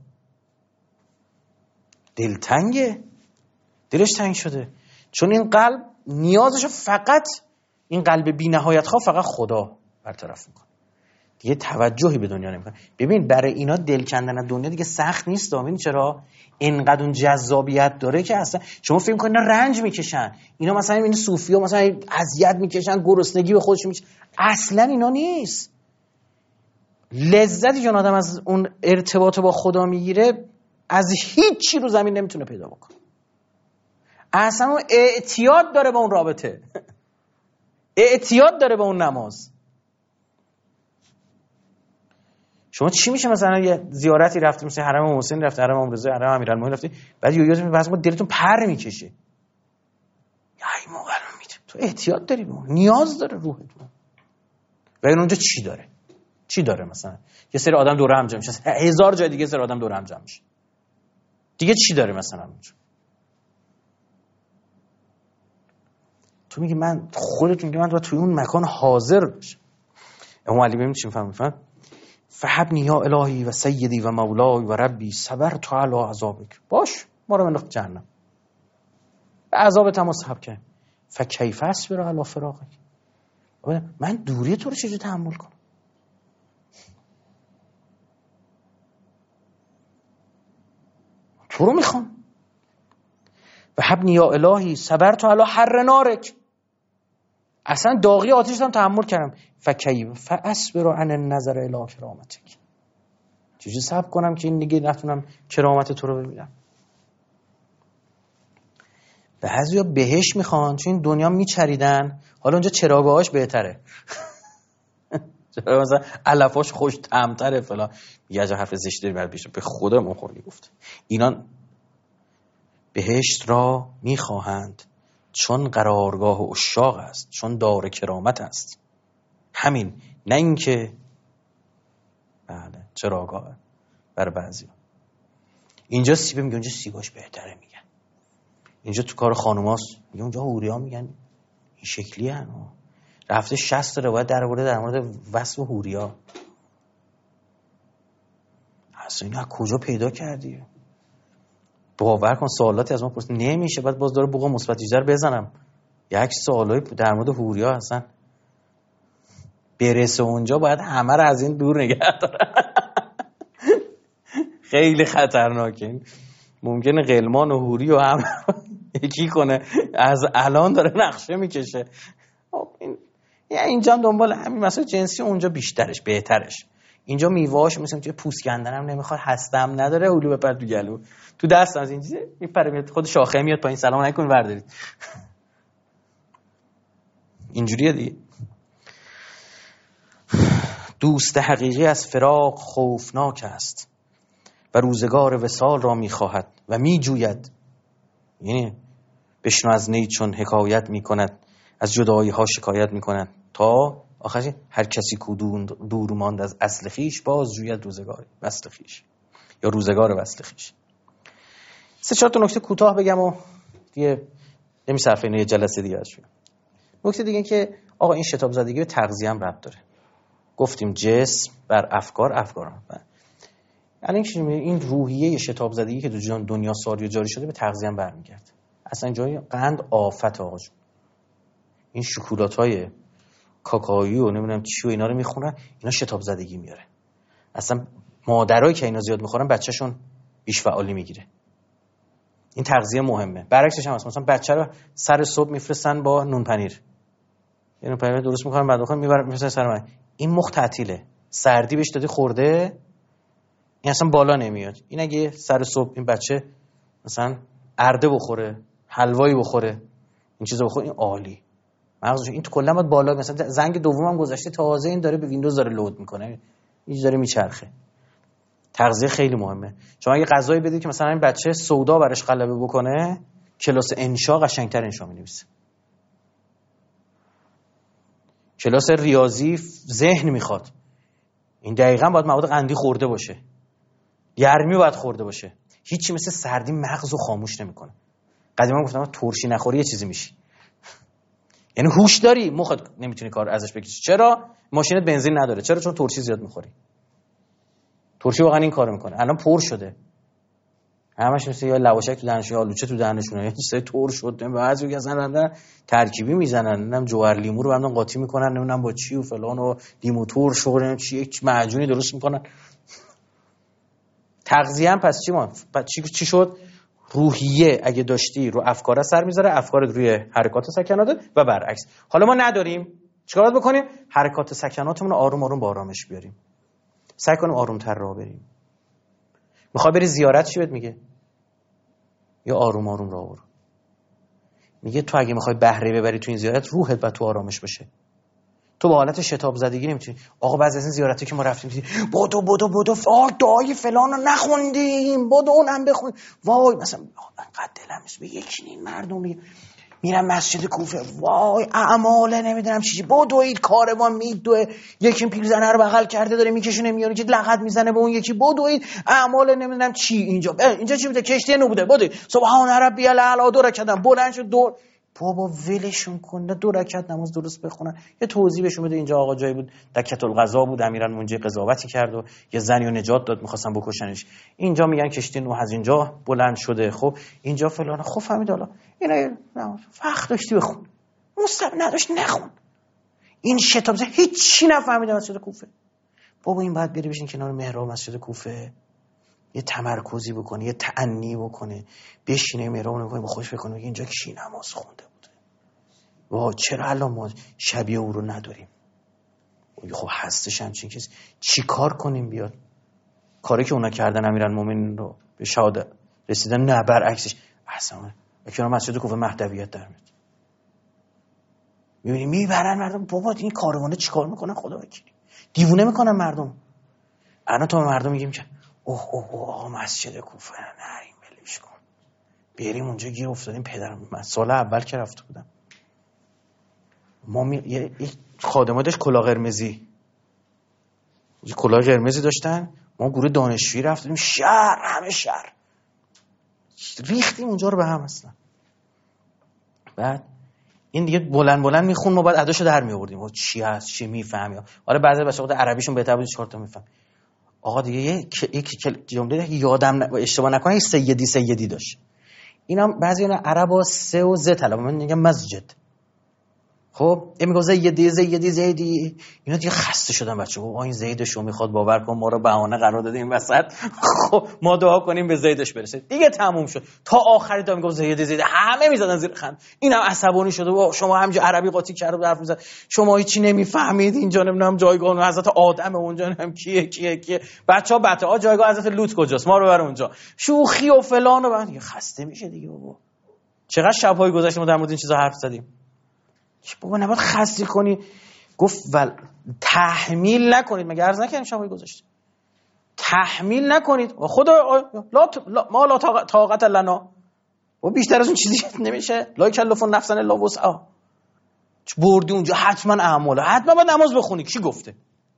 B: دلتنگه، دلش تنگ شده، چون این قلب نیازشو فقط، این قلب بی نهایت خواه فقط خدا برطرف میکنه، دیگه توجهی به دنیا نمیکنه. ببین برای اینا دل کندن دنیا دیگه سخت نیست. ببین چرا اینقدر اون جذابیت داره که اصلا شما فکر میکنید اینا رنج میکشن، اینا مثلا این صوفیا مثلا اذیت میکشن، گرسنگی به خودشون میکشن. اصلا اینا نیست. لذتی که آدم از اون ارتباط با خدا میگیره از هیچ چی رو زمین نمیتونه پیدا بکنه. اصلا اون اعتیاد داره به اون رابطه، اعتیاد داره به اون نماز. شما چی میشه مثلا یه زیارتی رفتیم، مثلا حرم حسین رفت، حرم امام رضا، حرم امیرالمومنین رفتی، بعد یادتون بعضی موقع دلتون پر میکشه، ای موقع میده تو احتیاط داری، به نیاز داره روحتون. و این اونجا چی داره؟ چی داره؟ مثلا یه سری آدم دور هم جمع میشه، هزار جای دیگه سری آدم دور هم جمع میشه، دیگه چی داره مثلا اونجا؟ تو میگی من خودتون که من تو توی اون مکان حاضر باشم. امام علی ببین چی میفهمه؟ فحبنی یا الهی و سیدی و مولای و ربی صبرت علی عذابک. باش ما رو بنداخت جهنم، به عذابت هم صبر کنم. فکیف اصبر علی فراقک. من دوری تو رو چجوری تحمل کنم؟ تو رو میخوام. و حبنی یا الهی صبرت علی حر نارک. اصلا داغی آتش هم تحمل کردم. فکیف فاصبر عن النظر الی کرامتک. چجوری صبر کنم که این دیگه نتونم کرامت تو رو ببینم؟ بعضیا بهش میخوان چون دنیا میچریدن، حالا اونجا چراگاهاش بهتره. مثلا علفاش خوش طعم‌تره فلان، یه جا حرف زشت داری بعد بشه به خدا مخوری گفت. اینا بهشت را میخواهند چون قرارگاه عشاق است، چون دار کرامت است. همین، نه اینکه بله چراگاه برای بعضی. اینجا سیبه میگه اونجا سیگاش بهتره، میگن اینجا تو کار خانوماست، میگه اونجا حوریا میگن این شکلی هن. رفته شصت روایت در مورد در مورد وصف حوریا. اصلا اینو از کجا پیدا کردی؟ باور کن سوالاتی از ما پرسید نمیشه، بعد باز داره بوق مثبت ایجار بزنم یک سوالایی در مورد حوریا اصلا برسه اونجا باید همه رو از این دور نگه داره. خیلی خطرناکه. ممکنه غلمان و حوری و هم یکی کنه، از الان داره نقشه میکشه. این یعنی اینجا هم دنبال همین مسئله جنسی، اونجا بیشترش بهترش. اینجا میوه‌اش مثلا توی پوست کندن هم نمیخواد، هستم نداره، اولو بپر تو گلو، تو دست از اینجا میپره میاد خود شاخه میاد پایین، سلام علیکم بردارید. اینجوریه دیگه. دوست حقیقی از فراق خوفناک است و روزگار وصال را میخواهد و میجوید. یعنی بشنو از نی چون حکایت میکند، از جدایی ها شکایت میکند، تا آخرش هر کسی کو دور ماند از اصل خیش، باز جوید روزگار وصل خیش یا روزگار وصل خیش. سه چهار تا نکته کوتاه بگم و دیگه نمیصرفه اینو یه جلسه دیگه ازش بگم. نکته دیگه این که آقا این شتاب زدگی به تغذیه هم ربط داره. گفتیم جسم بر افکار، افکار بر الان این روحیه شتاب زدگی که تو دنیا ساری و جاری شده به تغذیه هم برمیگرده. اصلا جای قند آفت آقا جون. این شکلات‌های کاکائویی و نمیدونم چی و اینا رو میخورن، اینا شتاب زدگی میاره. اصلا مادرایی که اینا زیاد میخورن بچه‌شون بیش فعالی میگیره. این تغذیه مهمه. برعکسش هم هست، مثلا بچه رو سر صبح میفرستن با نون پنیر، یه نون پنیر درست میکنن بعد بخورن میبرن میفرستن سر من. این مخ تعطیله، سردی بهش دادی خورده، این اصلا بالا نمیاد. این اگه سر صبح این بچه مثلا ارده بخوره، حلوایی بخوره، این چیزا بخوره، این عالی. مغزش این تو کلا باید بالا، مثلا زنگ دومم گذشته تازه این داره به ویندوز داره لود میکنه، این داره میچرخه. تغذیه خیلی مهمه. شما اگه غذایی بدید که مثلا این بچه سودا براش غلبه بکنه، کلاس انشا قشنگتر انشا می‌نویسه. کلاس ریاضی ذهن میخواد، این دقیقاً باید مواد قندی خورده باشه، گرمی باید خورده باشه. هیچی مثل سردی مغزو خاموش نمیکنه. قدیما گفتم ترشی نخوری یه چیزی میشی، یعنی هوش داری مخت نمیتونی کار ازش بکشی. چرا؟ ماشینت بنزین نداره. چرا؟ چون ترشی زیاد میخوری. ترشی واقعا این کارو میکنه. الان پر شده، همش مثل یا لواشک تو دهنش یا آلوچه تو دهنشونه، یه چیزای تور شد. بعضی میگن اصلا ترکیبی میزنن، نمیدونم جوهر لیمو رو بعدن قاطی میکنن، نمیدونم با چی و فلان و لیمو تور شغل چی یک معجونی درست میکنن. تغذیه هم پس چی ما پس چی چی شد؟ روحیه اگه داشتی رو افکار اثر میذاره، افکارت روی حرکات سکنات و برعکس. حالا ما نداریم، چیکار باید بکنیم؟ حرکات سکناتمون رو آروم آروم با آرامش بیاریم، سعی کنیم آرومتر راه بریم. میخوای بری زیارت، چی بهت میگه؟ یا آروم آروم راه برو. میگه تو اگه میخوای بهره ببری تو این زیارت، روحت باید تو آرامش باشه. تو با حالت شتاب زدگی نمیتونی. آقا بعضی از این زیارتی که ما رفتیم بدو بدو بدو وای دعای فلان رو نخوندیم، بدو اونم بخون، وای مثلا انقدر دلم میسوزه به یکی این مردم میگه میرم مسجد کوفه، وای اعمال نمیدونم چی بدوید، کاروان میدوه، یکی پیرزنه رو بغل کرده داره میکشونه میاره که لغت میزنه به اون یکی، بدوید اعمال نمیدونم چی. اینجا اینجا چی بوده؟ کشتی نو بوده، بدوید سبحان ربی الاعلی، دو رکعت بلند شد دو. بابا ولشون کن، دو رکعت نماز درست بخونن. یه توضیح بهشون بده. اینجا آقا جایی بود دکت القضا بود، امیرالمومنین قضاوتی کرد و یه زنی رو نجات داد، می‌خواستن بکشنش. اینجا میگن کشتی نوح از اینجا بلند شده، خب اینجا فلان. خب فهمید حالا اینا نماز وقت داشتی بخون، مستب نداشت نخون. این شتاب هیچی نفهمیده مسجد کوفه. بابا این بعد بری بشین کنار محراب مسجد کوفه، یه تمرکزی بکنه، یه تأنی بکنه، بشینه محراب نگاه با خوش بکنه اینجا کی نماز خونده بوده. وا چرا الان ما شبیه او رو نداریم؟ خب هستش همچین کسی. چی کار کنیم بیاد؟ کاری که اونا کردن امیرالمومنین رو به شهادت رسیدن، نه برعکسش. اصلا کنار مسجد کوفه مهدویت در میاد. میبینی میبرن مردم. بابا این کاروانه چیکار میکنن؟ خدا وکیلی دیوونه میکنن مردم. الان تو مردم میگیم که اوه اوه اوه مسجد کوفه نه این بلش کن، بریم اونجا گیر افتادیم. پدرم من سال اول که رفته بودم، ما می... یه خادمه داشت کلاه قرمزی، یه کلاه قرمزی داشتن، ما گروه دانشجویی رفتیم شهر، همه شهر ریختیم اونجا رو به هم اصلا. بعد این دیگه بلند بلند میخون، ما بعد اداشو در میآوردیم و چی هست چی میفهمی. آره بعضی بچه‌ها عربیشون بهتر بود، چهار تا میفهم. آقا دیگه یک جمله یادم ن... اشتباه نکنه سیدی سیدی داشت. اینا بعضی اینا عربا سه و ز طلب، من میگم مسجد. خب این میگه زیدی زیدی زیدی، اینا دیگه خسته شدن بچه. بابا این زیدشو میخواد، باور کن ما رو بهانه قرار داده این وسط. خب ما دعا کنیم به زیدش برسه دیگه. تموم شد. تا آخری تا میگه زیدی زیدی، همه میزدن زیر خند. اینم عصبانی شده و شما همینجا عربی قاطی کرده حرف میزد، شما هیچی نمیفهمید، اینجا نمیدونم جایگاه حضرت آدم، اونجا نمیدونم کیه کیه کیه. بچه‌ها بچه‌ها جایگاه حضرت لوط کجاست، ما رو بر اونجا، شوخی و فلان و بعد دیگه خسته میشه دیگه. بابا چقدر شب‌های گذشته ما در مورد این چیزا حرف زدیم. بابا نباید خسته کنی. گفت ول تحمیل نکنید. مگه عرض نکردیم شبای گذاشته تحمیل نکنید. خدا لا, لا ما لا طاقت لنا، و بیشتر از اون چیزی نمیشه. لا یکلف نفسا الا وسعها. بردی اونجا حتما اعمال، حتما باید نماز بخونی. کی گفته؟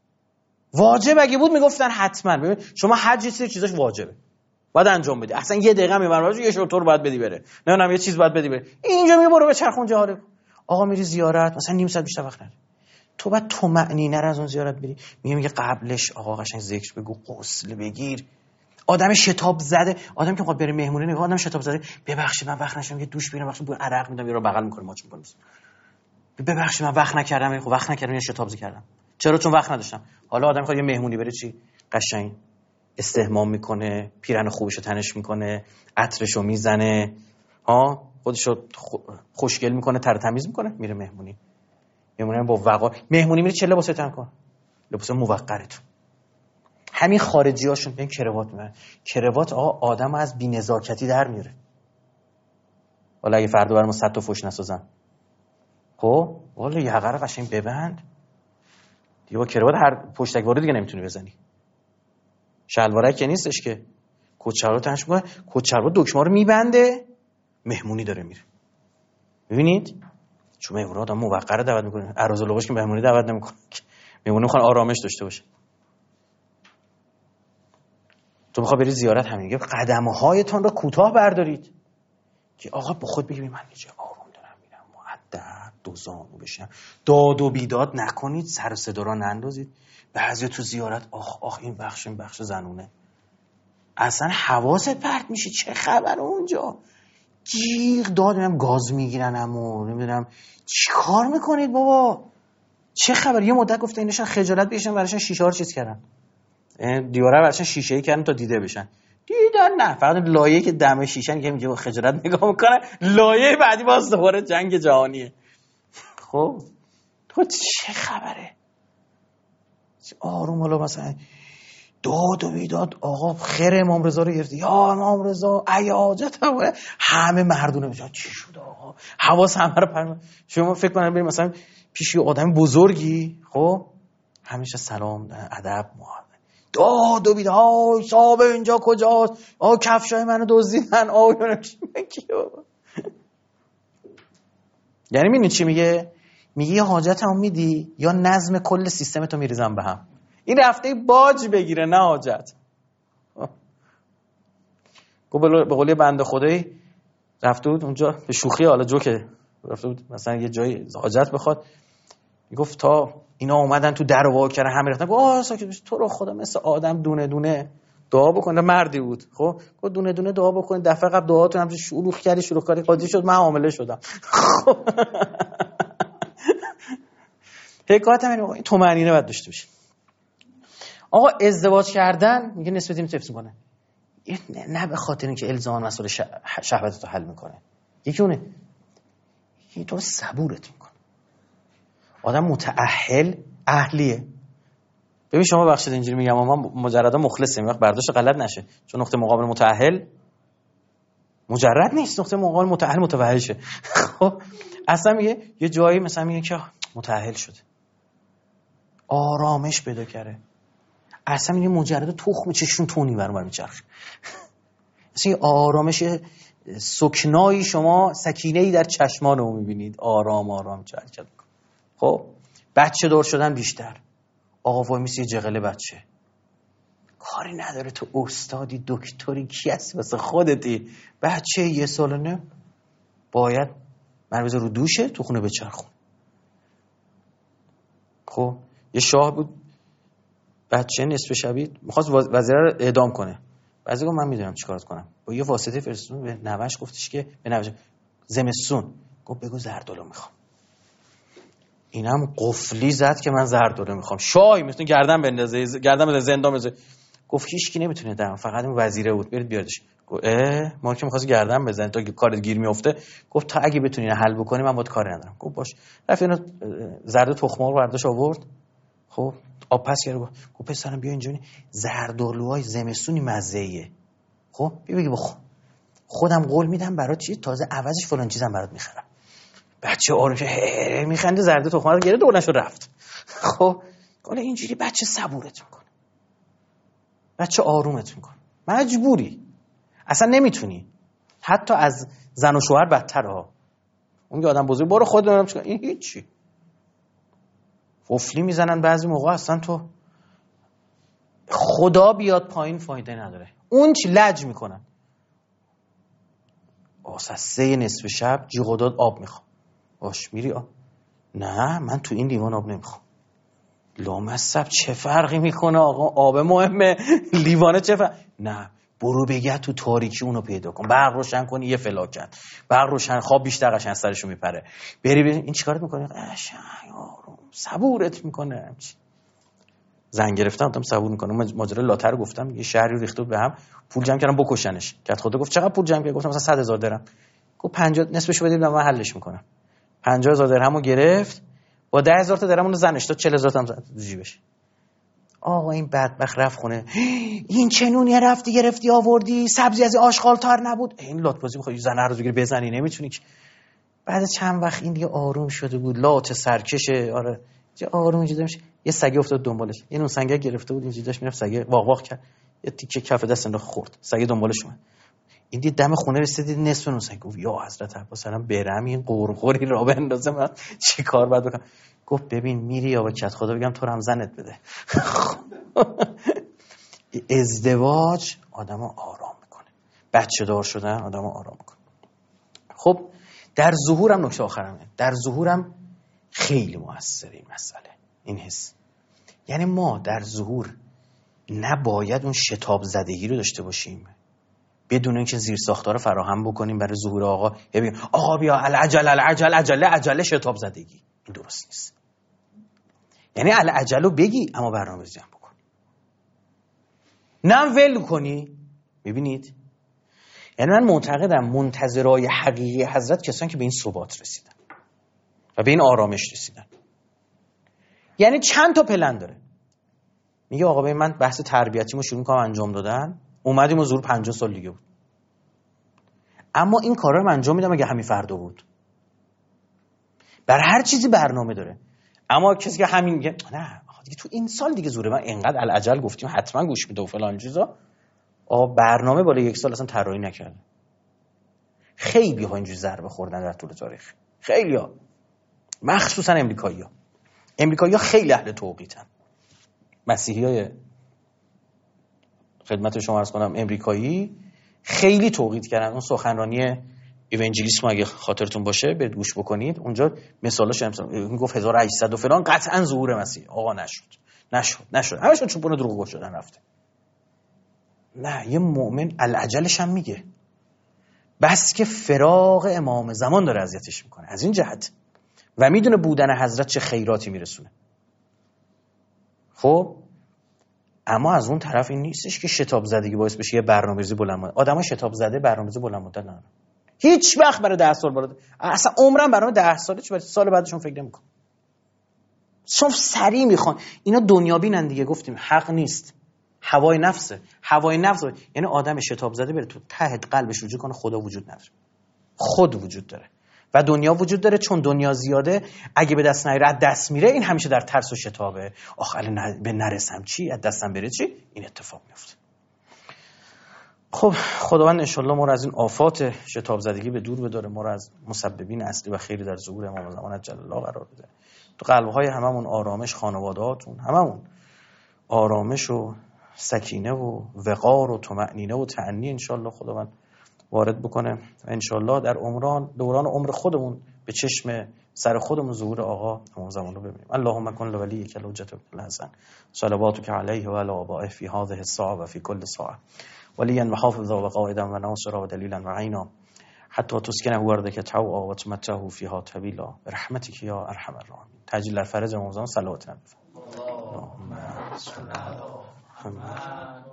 B: واجب اگه بود میگفتن حتما. ببین شما حج یه سری چیزاش واجبه، باید انجام بدی. اصلا یه دقیقه میبره، یه شطور باید بدی بره، نه نه یه چیز باید بدی بره. اینجا میگه برو به چرخون جهاره. آقا میری زیارت مثلا نیم ساعت بیشتر وقت نداری، تو بعد تو معنی نره از اون زیارت بری. میگه میگه قبلش آقا قشنگ ذکر بگو، غسل بگیر. آدم شتاب زده، آدم که میخواد بره مهمونی، نگاه آدم شتاب زده، ببخشید من وقت نشدم، یه دوش بگیرم، بخشید بو عرق میدم، یارو بغل میکنه ماچ میکنه، ببخشید من وقت نکردم. خب وقت نکردم، یه شتاب کردم. چرا؟ چون وقت نداشتم. حالا آدم میخواد یه مهمونی بره، چی قشنگ استحمام میکنه، پیرهن خوبشو تنش میکنه، عطرشو میزنه، ها خودشو خوشگل میکنه، تر تمیز میکنه، میره مهمونی. مهمونی با وقار. مهمونی میره چه لباسی تن کن؟ لباس موقرتون. همین خارجیاشون این کروات میبرن. کروات آقا آدمو از بی‌نزاکتی در میاره. والا اگه فردا برام صد تا فوش نسازن، خب والا یقه رو قشنگ ببند دیگه. با کروات هر پشتکواره دیگه نمیتونی بزنی. شلوارک که نیستش که، کچلوار تنش میکنه، کچلوار دکمه رو میبنده، مهمونی داره میره. ببینید چون مهمون آدم موقر دعوت میکنه، عروض لباش که مهمونی دعوت نمیکنه. مهمونی میخوان آرامش داشته باشه. تو میخوای بری زیارت، همین میگه قدم‌هایتان رو کوتاه بردارید که آقا با خود بگی من اینجا آروم دارم میرم، مؤدب دو زانو بشینم، داد و بیداد نکنید، سر و صدا را نندازید. بعضی تو زیارت آخ آخ این بخش این بخش زنونه، اصلا حواست پرت میشه. چه خبر اونجا؟ جیغ داد میرم، گاز میگیرن، امو نمیدونم چی کار میکنید بابا، چه خبر؟ یه مدت گفته اینشان خجالت بکشن، براشون شیشه ها رو چیز کردن، دیواره براشون شیشه ای کردن تا دیده بشن. دیدن نه، فقط لایه که دم شیشن که میگه خجالت نگاه میکنه، لایه بعدی باز دوباره جنگ جهانیه. خب تو چه خبره؟ آروم. حالا مثلا داد و بیداد، آقا خیر امام رضا رو گرفتی، یا امام رضا ای حاجت همه مردونه میشن. چی شد آقا؟ حواس همه رو پرم. شما فکر کنید بریم مثلا پیش یه آدم بزرگی، خب همیشه سلام ادب محبت، داد و بیداد، های صاحب اینجا کجاست، آ کفشای منو دزدیدن، آ کی بابا. یعنی میدونی چی میگه؟ میگه یا حاجتمو میدی یا نظم کل سیستمتو میریزم به هم. این رفته باج بگیره نه حاجت. گفت به قولی بنده خدایی رفته بود اونجا به شوخی، حالا جوکه، رفته بود مثلا یه جایی حاجت بخواد، میگفت تا اینا اومدن تو در وا کردن همه رفتن، گفت آ ساکت بش، تو رو خدا مثل آدم دونه دونه دعا بکن. مردی بود، خب گفت دونه دونه دعا بکن. دفعه قبل دعاتون هم شلوغ کردی شلوغ کردی قاضی شد، من حامله شدم. حکایت همین این تو معنی نه باید داشته باشه. آقا ازدواج کردن میگه نسبت اینو تفسیر کنه، نه به خاطر اینکه الزاما مسئله شهوتت رو حل میکنه، یکی اونه یکی تو صبورت میکنه. آدم متأهل اهلیه. ببین شما بخشید اینجوری میگم ما مجردا مخلصیم، وقت برداشت غلط نشه، چون نقطه مقابل متأهل مجرد نیست، نقطه مقابل متأهل متوحشه. خب اصلا میگه یه جایی مثلا میگه که متأهل شده، آرامش پیدا کرده، اصلا میگه مجرد تخم چشون تونی برام میچرخه. مثلا یه آرامش سکنایی، شما سکینه‌ای در چشمان رو میبینید، آرام آرام چرخ. خب بچه دار شدن بیشتر، آقا وای میسی جغله بچه، کاری نداره تو استادی دکتری کی هستی واسه خودتی، بچه یه سال نه باید من بذار رو دوشه تو خونه بچرخون. خب یه شاه بود بچه نصف شبی میخواست وزیره رو اعدام کنه، بعضی گفت من میدونم چیکار کنم، با یه واسطه فرستون به نوش گفتش که به نوش زمستون گفت بگو زردالو میخوام. اینم قفلی زد که من زردوره میخوام. شاه میتونه گردن بندازه، گردن بندازه زندان بذاره. گفت هیچ کی نمیتونه دم، فقط این وزیره بود، برید بیاردش. گفت اه ما که می‌خواست گردن بزنه تا کارت گیر میافته. گفت تا اگه بتونین حل بکنی من باهات کاری ندارم. گفت باش. رفت اینو زرد تخم‌مرغ برداشت آورد. خب آب پس کرد. گفت پسرم بیا اینجوری زردآلوهای زمستونی مزه‌ایه. خب بیا بگی بخور. خودم قول میدم برات چی تازه عوضش فلان چیزام برات میخرم. بچه آروم میخنده، زرد تخم‌مرغ گرفت دورنشو رفت. خب گفت اینجوری بچه صبورت میکنه، بچه آرومت میکنه. مجبوری، اصلا نمیتونی، حتی از زن و شوهر بدتره ها. اون که آدم بزرگ برو خود دارم چیکار، این هیچی. قفلی میزنن بعضی موقع اصلا تو خدا بیاد پایین فایده نداره. اون چی لج میکنن. آسا سه نصف شب جیغ و داد آب میخوام. باش میری آب. نه من تو این لیوان آب نمیخوام. لامصب چه فرقی میکنه آقا، آب مهمه لیوانه چه فرق. نه برو بگه تو تاریکی اونو پیدا کن، برق روشن کنی یه فلاکت، برق روشن خواب بیشتر قشنگ سرشو میپره. بری بری این چیکارت میکنه؟ قشنگ آروم صبورت میکنه. زنگ گرفتم گفتم صبور میکنه. ماجرا لاتر رو گفتم، یه شهری ریخته بود به هم، پول جمع کردم بکشنش. کت خدا گفت چقدر پول جمع کردی؟ گفتم مثلا صد هزار درهم. گفت پنجاه نصفشو بدید من حلش میکنم. پنجاه هزار درهمو گرفت، با ده هزار تا درهم اون زنش داد، چهل هزار تا زد تو جیبش. آقا این بدبخت رفت خونه. این چنونیه رفتی گرفتی آوردی، سبزی از آشغال تار نبود. این لاتبازی میخوای زنه رو بگیری بزنی نمیتونی. بعد چند وقت این دیگه آروم شده بود، لات سرکشه. آره چه آروم اینجوری میشه. یه سگ افتاد دنبالش، یه نون سنگک گرفته بود اینجوری داشت میرفت، سگ واق واق کرد، یه تیکه کف دست انداخت خورد، سگ دنبالش اومد. این دید دم خونه رسید، نصف نون سنگ. گفت یا حضرت عباس سلام برم این قرقری را بندازه من چی کار باید بکنم؟ گفت ببین میری یا با کت خدا بگم تو هم زنت بده. ازدواج آدمو آرام میکنه، بچه دار شدن آدمو آرام میکنه. خب در ظهورم نکته آخرمه، در ظهورم خیلی موثره این مسئله، این حس. یعنی ما در ظهور نباید اون شتاب زدگی رو داشته باشیم، بدون اینکه زیر ساختار فراهم بکنیم برای ظهور آقا. ببین آقا بیا العجل العجل عجله عجله شتاب زدگی، این درست نیست. یعنی العجلو بگی اما برنامه‌ریزی هم بکن، نه ول کنی. میبینید؟ یعنی من معتقدم منتظرای حقیقی حضرت کسانی که به این ثبات رسیدن و به این آرامش رسیدن. یعنی چند تا پلن داره. میگه آقا ببین من بحث تربیتیمو شروع می‌کنم انجام دادن، اومدیم و ظهور پنجاه سال دیگه بود، اما این کارا رو انجام میدم اگه همین فردا بود. بر هر چیزی برنامه داره. اما کسی که همین میگه نه دیگه تو این سال دیگه زوره، من اینقدر العجل گفتیم حتما گوش میده و فلان چیزا، آقا برنامه بالا یک سال اصلا طراحی نکرده. خیلی ها اینجوری ضربه خوردن در طول تاریخ، خیلی‌ها، مخصوصا امریکایی‌ها. امریکایی‌ها خیلی اهل توقیتن. مسیحیای خدمت شما عرض کنم امریکایی خیلی توقیت کردن. اون سخنرانی ایونجلیسم اگه خاطرتون باشه برید گوش بکنید، اونجا مثالاش هم گفت هزار و هشتصد و فلان قطعا ظهور مسیح. آقا نشد نشد نشد همشون چوبون دروغ گفت شدن رفته. نه یه مؤمن العجلش هم میگه، بس که فراق امام زمان داره اذیتش میکنه از این جهت و میدونه بودن حضرت چه خیراتی میرسونه. خب اما از اون طرف این نیستش که شتاب زدگی باعث بشه یه برنامه‌ریزی بلند مدت. آدم‌ها شتاب زده برنامه‌ریزی بلند مدت ندارن. هیچ وقت برای ده سال برای اصلا عمرم برنامه ده ساله چه برای سال بعدشون فکر نمی‌کنم. چون سریع میخوان اینا دنیا بینن دیگه. گفتیم حق نیست، هوای نفسه. هوای نفس یعنی آدم شتاب زده بره تو ته قلبش رجوع کنه خدا وجود نداره، خود وجود داره و دنیا وجود داره. چون دنیا زیاده اگه به دست نیاره از دست میره. این همیشه در ترس و شتابه. آخه ن... به نرسم چی، از دستم بره چی، این اتفاق میفته. خب خداوند انشالله ما رو از این آفات شتاب زدگی به دور بداره، ما رو از مسببین اصلی و خیری در ظهور امام زمان جل الله قرار بده. تو قلب‌های هممون آرامش، خانواده‌هاتون هممون آرامش و سکینه و وقار و طمأنینه و تأنی انشالله خداوند وارد بکنه. انشالله در عمران دوران عمر خودمون به چشم سر خودمون ظهور آقا امام زمان رو ببینیم. اللهم کن لولیک الحجة الحسن صلواتک علیه و علی آبائه فی هذه الساعة و فی کل ساعة ولیا و حافظا و قائدا و ناصرا و دلیلا و عینا حتی تسکنه وردک طوعا و تمتعه فیها طویلا برحمتک یا ارحم الراحمین. تجلیل در فرج امام زمان صلوات نبی. اللهم صل علی محمد.